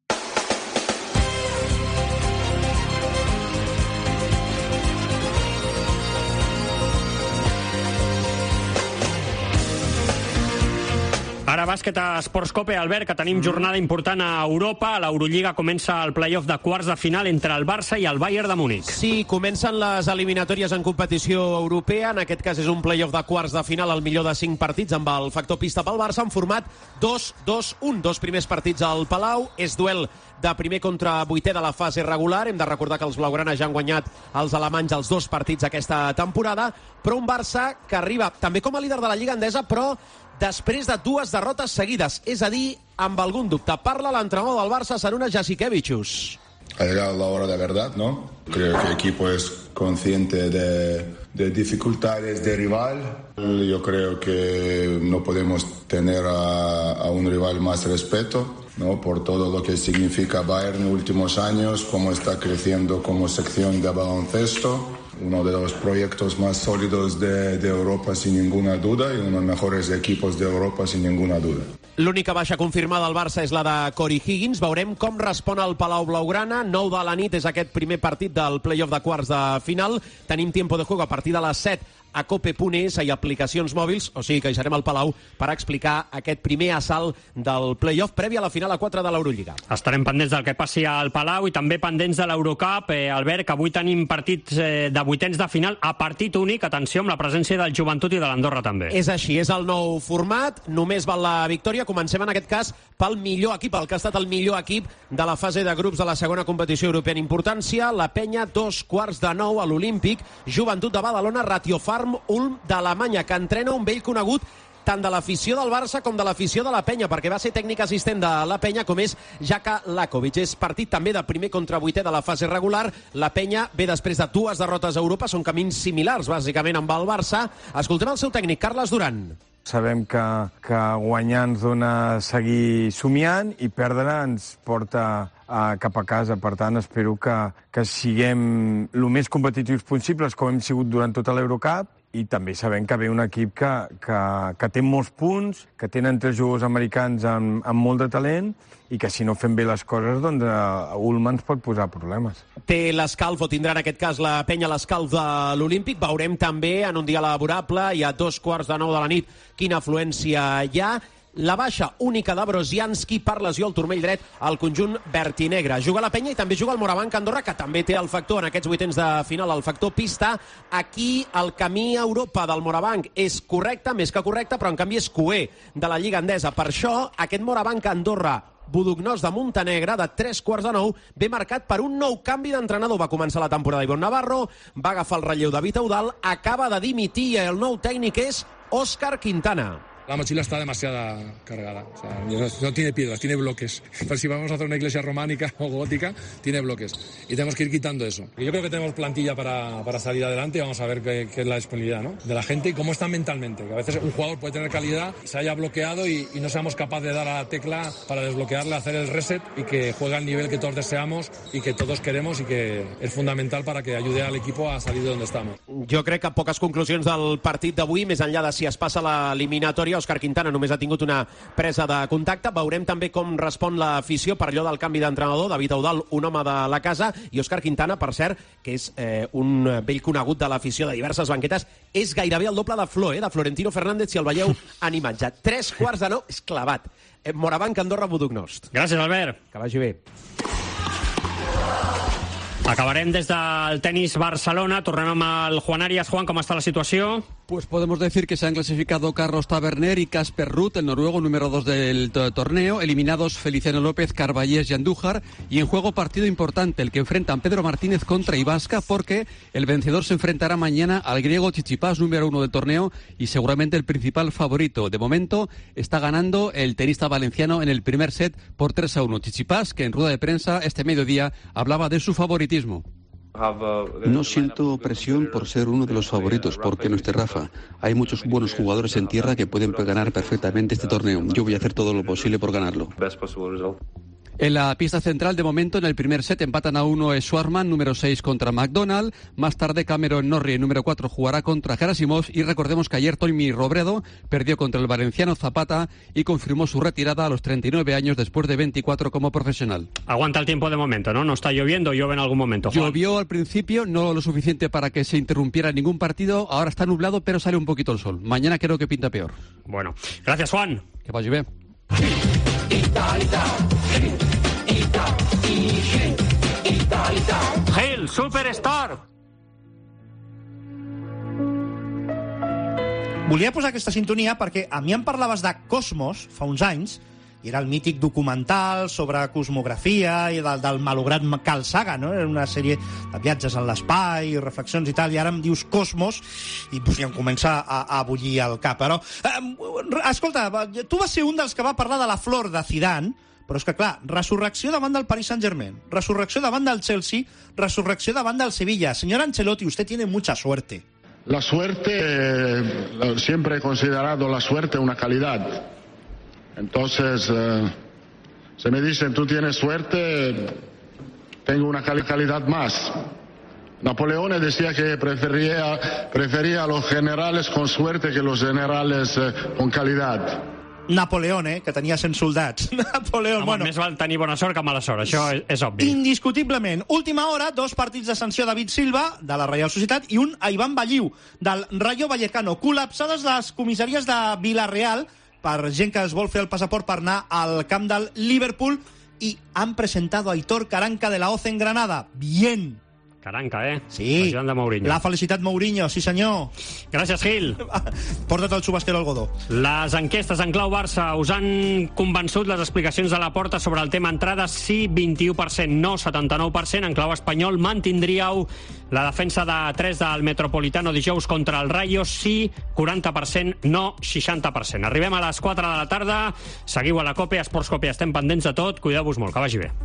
Ara bàsquet a Sportscope, Albert, que tenim jornada important a Europa. A l'Eurolliga comença el play-off de quarts de final entre el Barça i el Bayern de Múnich. Sí, comencen les eliminatòries en competició europea. En aquest cas és un play-off de quarts de final, el millor de cinc partits, amb el factor pista pel Barça, en format dos dos un. Dos primers partits al Palau. És duel de primer contra vuitè de la fase regular. Hem de recordar que els blaugranes ja han guanyat els alemanys els dos partits aquesta temporada, però un Barça que arriba també com a líder de la Lliga Endesa, però després de dues derrotes seguides, és a dir, amb algun dubte. Parla l'entrenador del Barça, Sarunas Jasikevičius. Ha llegado la hora de verdad, ¿no? Creo que el equipo es consciente de, de dificultades de rival. Yo creo que no podemos tener a, a un rival más respeto, ¿no? Por todo lo que significa Bayern en los últimos años, cómo está creciendo como sección de baloncesto. Uno de los proyectos más sólidos de, de Europa sin ninguna duda y uno de los mejores equipos de Europa sin ninguna duda. L'única baixa confirmada al Barça és la de Corey Higgins. Veurem com respon el Palau Blaugrana. nou de la nit és aquest primer partit del play-off de quarts de final. Tenim tiempo de juego a partir de les set a cope punt es i aplicacions mòbils, o sigui que hi serem al Palau per explicar aquest primer assalt del play-off previ a la final a quatre de l'Eurolliga. Estarem pendents del que passi al Palau i també pendents de l'Eurocup. Eh, Albert, que avui tenim partits eh, de vuitens de final a partit únic, atenció, amb la presència del Joventut i de l'Andorra també. És així, és el nou format, només val la victòria. Comencem en aquest cas pel millor equip, el que ha estat el millor equip de la fase de grups de la segona competició europea en importància. La Penya, dos quarts de nou a l'Olímpic. Joventut de Badalona, Ratio Farm Ulm d'Alemanya, que entrena un vell conegut tant de l'afició del Barça com de l'afició de la Penya, perquè va ser tècnic assistent de la Penya, com és Jaka Lakovic. És partit també de primer contra vuitè de la fase regular. La Penya ve després de dues derrotes a Europa, són camins similars, bàsicament, amb el Barça. Escoltem el seu tècnic, Carles Duran. Sabem que, que guanyar ens dona seguir somiant i perdre ens porta a, cap a casa. Per tant, espero que, que siguem el més competitius possibles, com hem sigut durant tota l'Eurocup, i també sabem que ve un equip que, que, que té molts punts, que tenen tres jugadors americans amb, amb molt de talent, i que si no fem bé les coses, doncs uh, Ulma ens pot posar problemes. Té l'escalf, o tindrà en aquest cas la Penya l'escalf de l'Olímpic. Veurem també en un dia laborable, i a dos quarts de nou de la nit, quina afluència hi ha. La baixa única de Brozianski per lesió al turmell dret al conjunt vertinegre. Juga la Penya i també juga el Morabanc Andorra, que també té el factor en aquests vuitens de final, el factor pista. Aquí el camí a Europa del Morabanc és correcte, més que correcte, però en canvi és coer de la Lliga Endesa. Per això aquest Morabanc Andorra Budugnós de Montenegre, de tres quarts de nou, ve marcat per un nou canvi d'entrenador. Va començar la temporada Ivonne Navarro, va agafar el relleu David Eudal, acaba de dimitir i el nou tècnic és Óscar Quintana. La mochila está demasiado cargada, o sea, no tiene piedras, tiene bloques. Pero si vamos a hacer una iglesia románica o gótica, tiene bloques. Y tenemos que ir quitando eso. Yo creo que tenemos plantilla para, para salir adelante y vamos a ver qué, qué es la disponibilidad, ¿no?, de la gente y cómo está mentalmente. Que a veces un jugador puede tener calidad, se haya bloqueado y, y no seamos capaces de dar a la tecla para desbloquearle, hacer el reset y que juegue al nivel que todos deseamos y que todos queremos y que es fundamental para que ayude al equipo a salir de donde estamos. Jo crec que poques conclusions del partit d'avui, més enllà de si es passa l'eliminatòria. Òscar Quintana només ha tingut una presa de contacte. Veurem també com respon l'afició per allò del canvi d'entrenador. David Eudal, un home de la casa, i Òscar Quintana, per cert, que és eh, un vell conegut de l'afició de diverses banquetes, és gairebé el doble de Flo, eh, de Florentino Fernández, si el veieu en imatge. Tres quarts de nou, és clavat. Eh, Morabanc, Andorra, Budugnost. Gràcies, Albert. Que vagi bé. Acabarem des del tenis Barcelona. Tornem amb el Juan Arias. Juan, com està la situació? Pues podemos decir que se han clasificado Carlos Taberner y Casper Ruud, el noruego número dos del torneo, eliminados Feliciano López, Carballés y Andújar, y en juego partido importante, el que enfrentan Pedro Martínez contra Ibasca, porque el vencedor se enfrentará mañana al griego Tsitsipas, número uno del torneo, y seguramente el principal favorito. De momento está ganando el tenista valenciano en el primer set por tres a uno. Tsitsipas, que en rueda de prensa este mediodía hablaba de su favoritismo. No siento presión por ser uno de los favoritos, porque no esté Rafa. Hay muchos buenos jugadores en tierra que pueden ganar perfectamente este torneo. Yo voy a hacer todo lo posible por ganarlo. En la pista central, de momento, en el primer set empatan a uno Schwarman, número seis, contra McDonald. Más tarde, Cameron Norrie, número cuatro, jugará contra Gerasimov. Y recordemos que ayer Tommy Robredo perdió contra el valenciano Zapata y confirmó su retirada a los treinta y nueve años después de veinticuatro como profesional. Aguanta el tiempo de momento, ¿no? No está lloviendo, llueve en algún momento, Juan. Llovió al principio, no lo suficiente para que se interrumpiera ningún partido. Ahora está nublado, pero sale un poquito el sol. Mañana creo que pinta peor. Bueno, gracias, Juan. Que vaya bien. Hail, Superstar! Volia posar aquesta sintonia perquè a mi em parlaves de Cosmos fa uns anys, i era el mític documental sobre cosmografia i del, del malograt Carl Sagan, no? Era una sèrie de viatges en l'espai, reflexions i tal, i ara em dius Cosmos i pues, ja em comença a, a bullir el cap. Però, eh, escolta, tu vas ser un dels que va parlar de la flor de Zidane, però és que, clar, resurrecció davant del Paris Saint-Germain, resurrecció davant del Chelsea, resurrecció davant del Sevilla. Señor Ancelotti, usted tiene mucha suerte. La suerte, eh, siempre he considerado la suerte una calidad. Entonces, eh, si me dicen tú tienes suerte, tengo una calidad más. Napoleón decía que prefería, prefería a los generales con suerte que los generales eh, con calidad. Napoleón, eh, que tenia cent soldats. Napoleón, Home, bueno. Més val tenir bona sort que mala sort, això és, és obvi. Indiscutiblement. Última hora, dos partits de sanció a David Silva, de la Reial Societat, i un a Iván Balliu, del Rayo Vallecano. Col·lapsades les comissaries de Villarreal per gent que es vol fer el passaport per anar al camp del Liverpool, i han presentado a Aitor Caranca de la O C E en Granada. Bien. Caranca, eh? Sí. L'ajudant de Mourinho. La felicitat Mourinho, sí senyor. Gràcies, Gil. Porta't el xubasquero al godó. Les enquestes en clau Barça us han convençut les explicacions de la Porta sobre el tema entrades? Sí, vint-i-u per cent, no, setanta-nou per cent. En clau espanyol mantindríeu la defensa de tres del Metropolitano dijous contra el Rayo? Sí, quaranta per cent, no, seixanta per cent. Arribem a les quatre de la tarda. Seguiu a la COPE, a Esports COPE. Estem pendents de tot. Cuideu-vos molt, que vagi bé.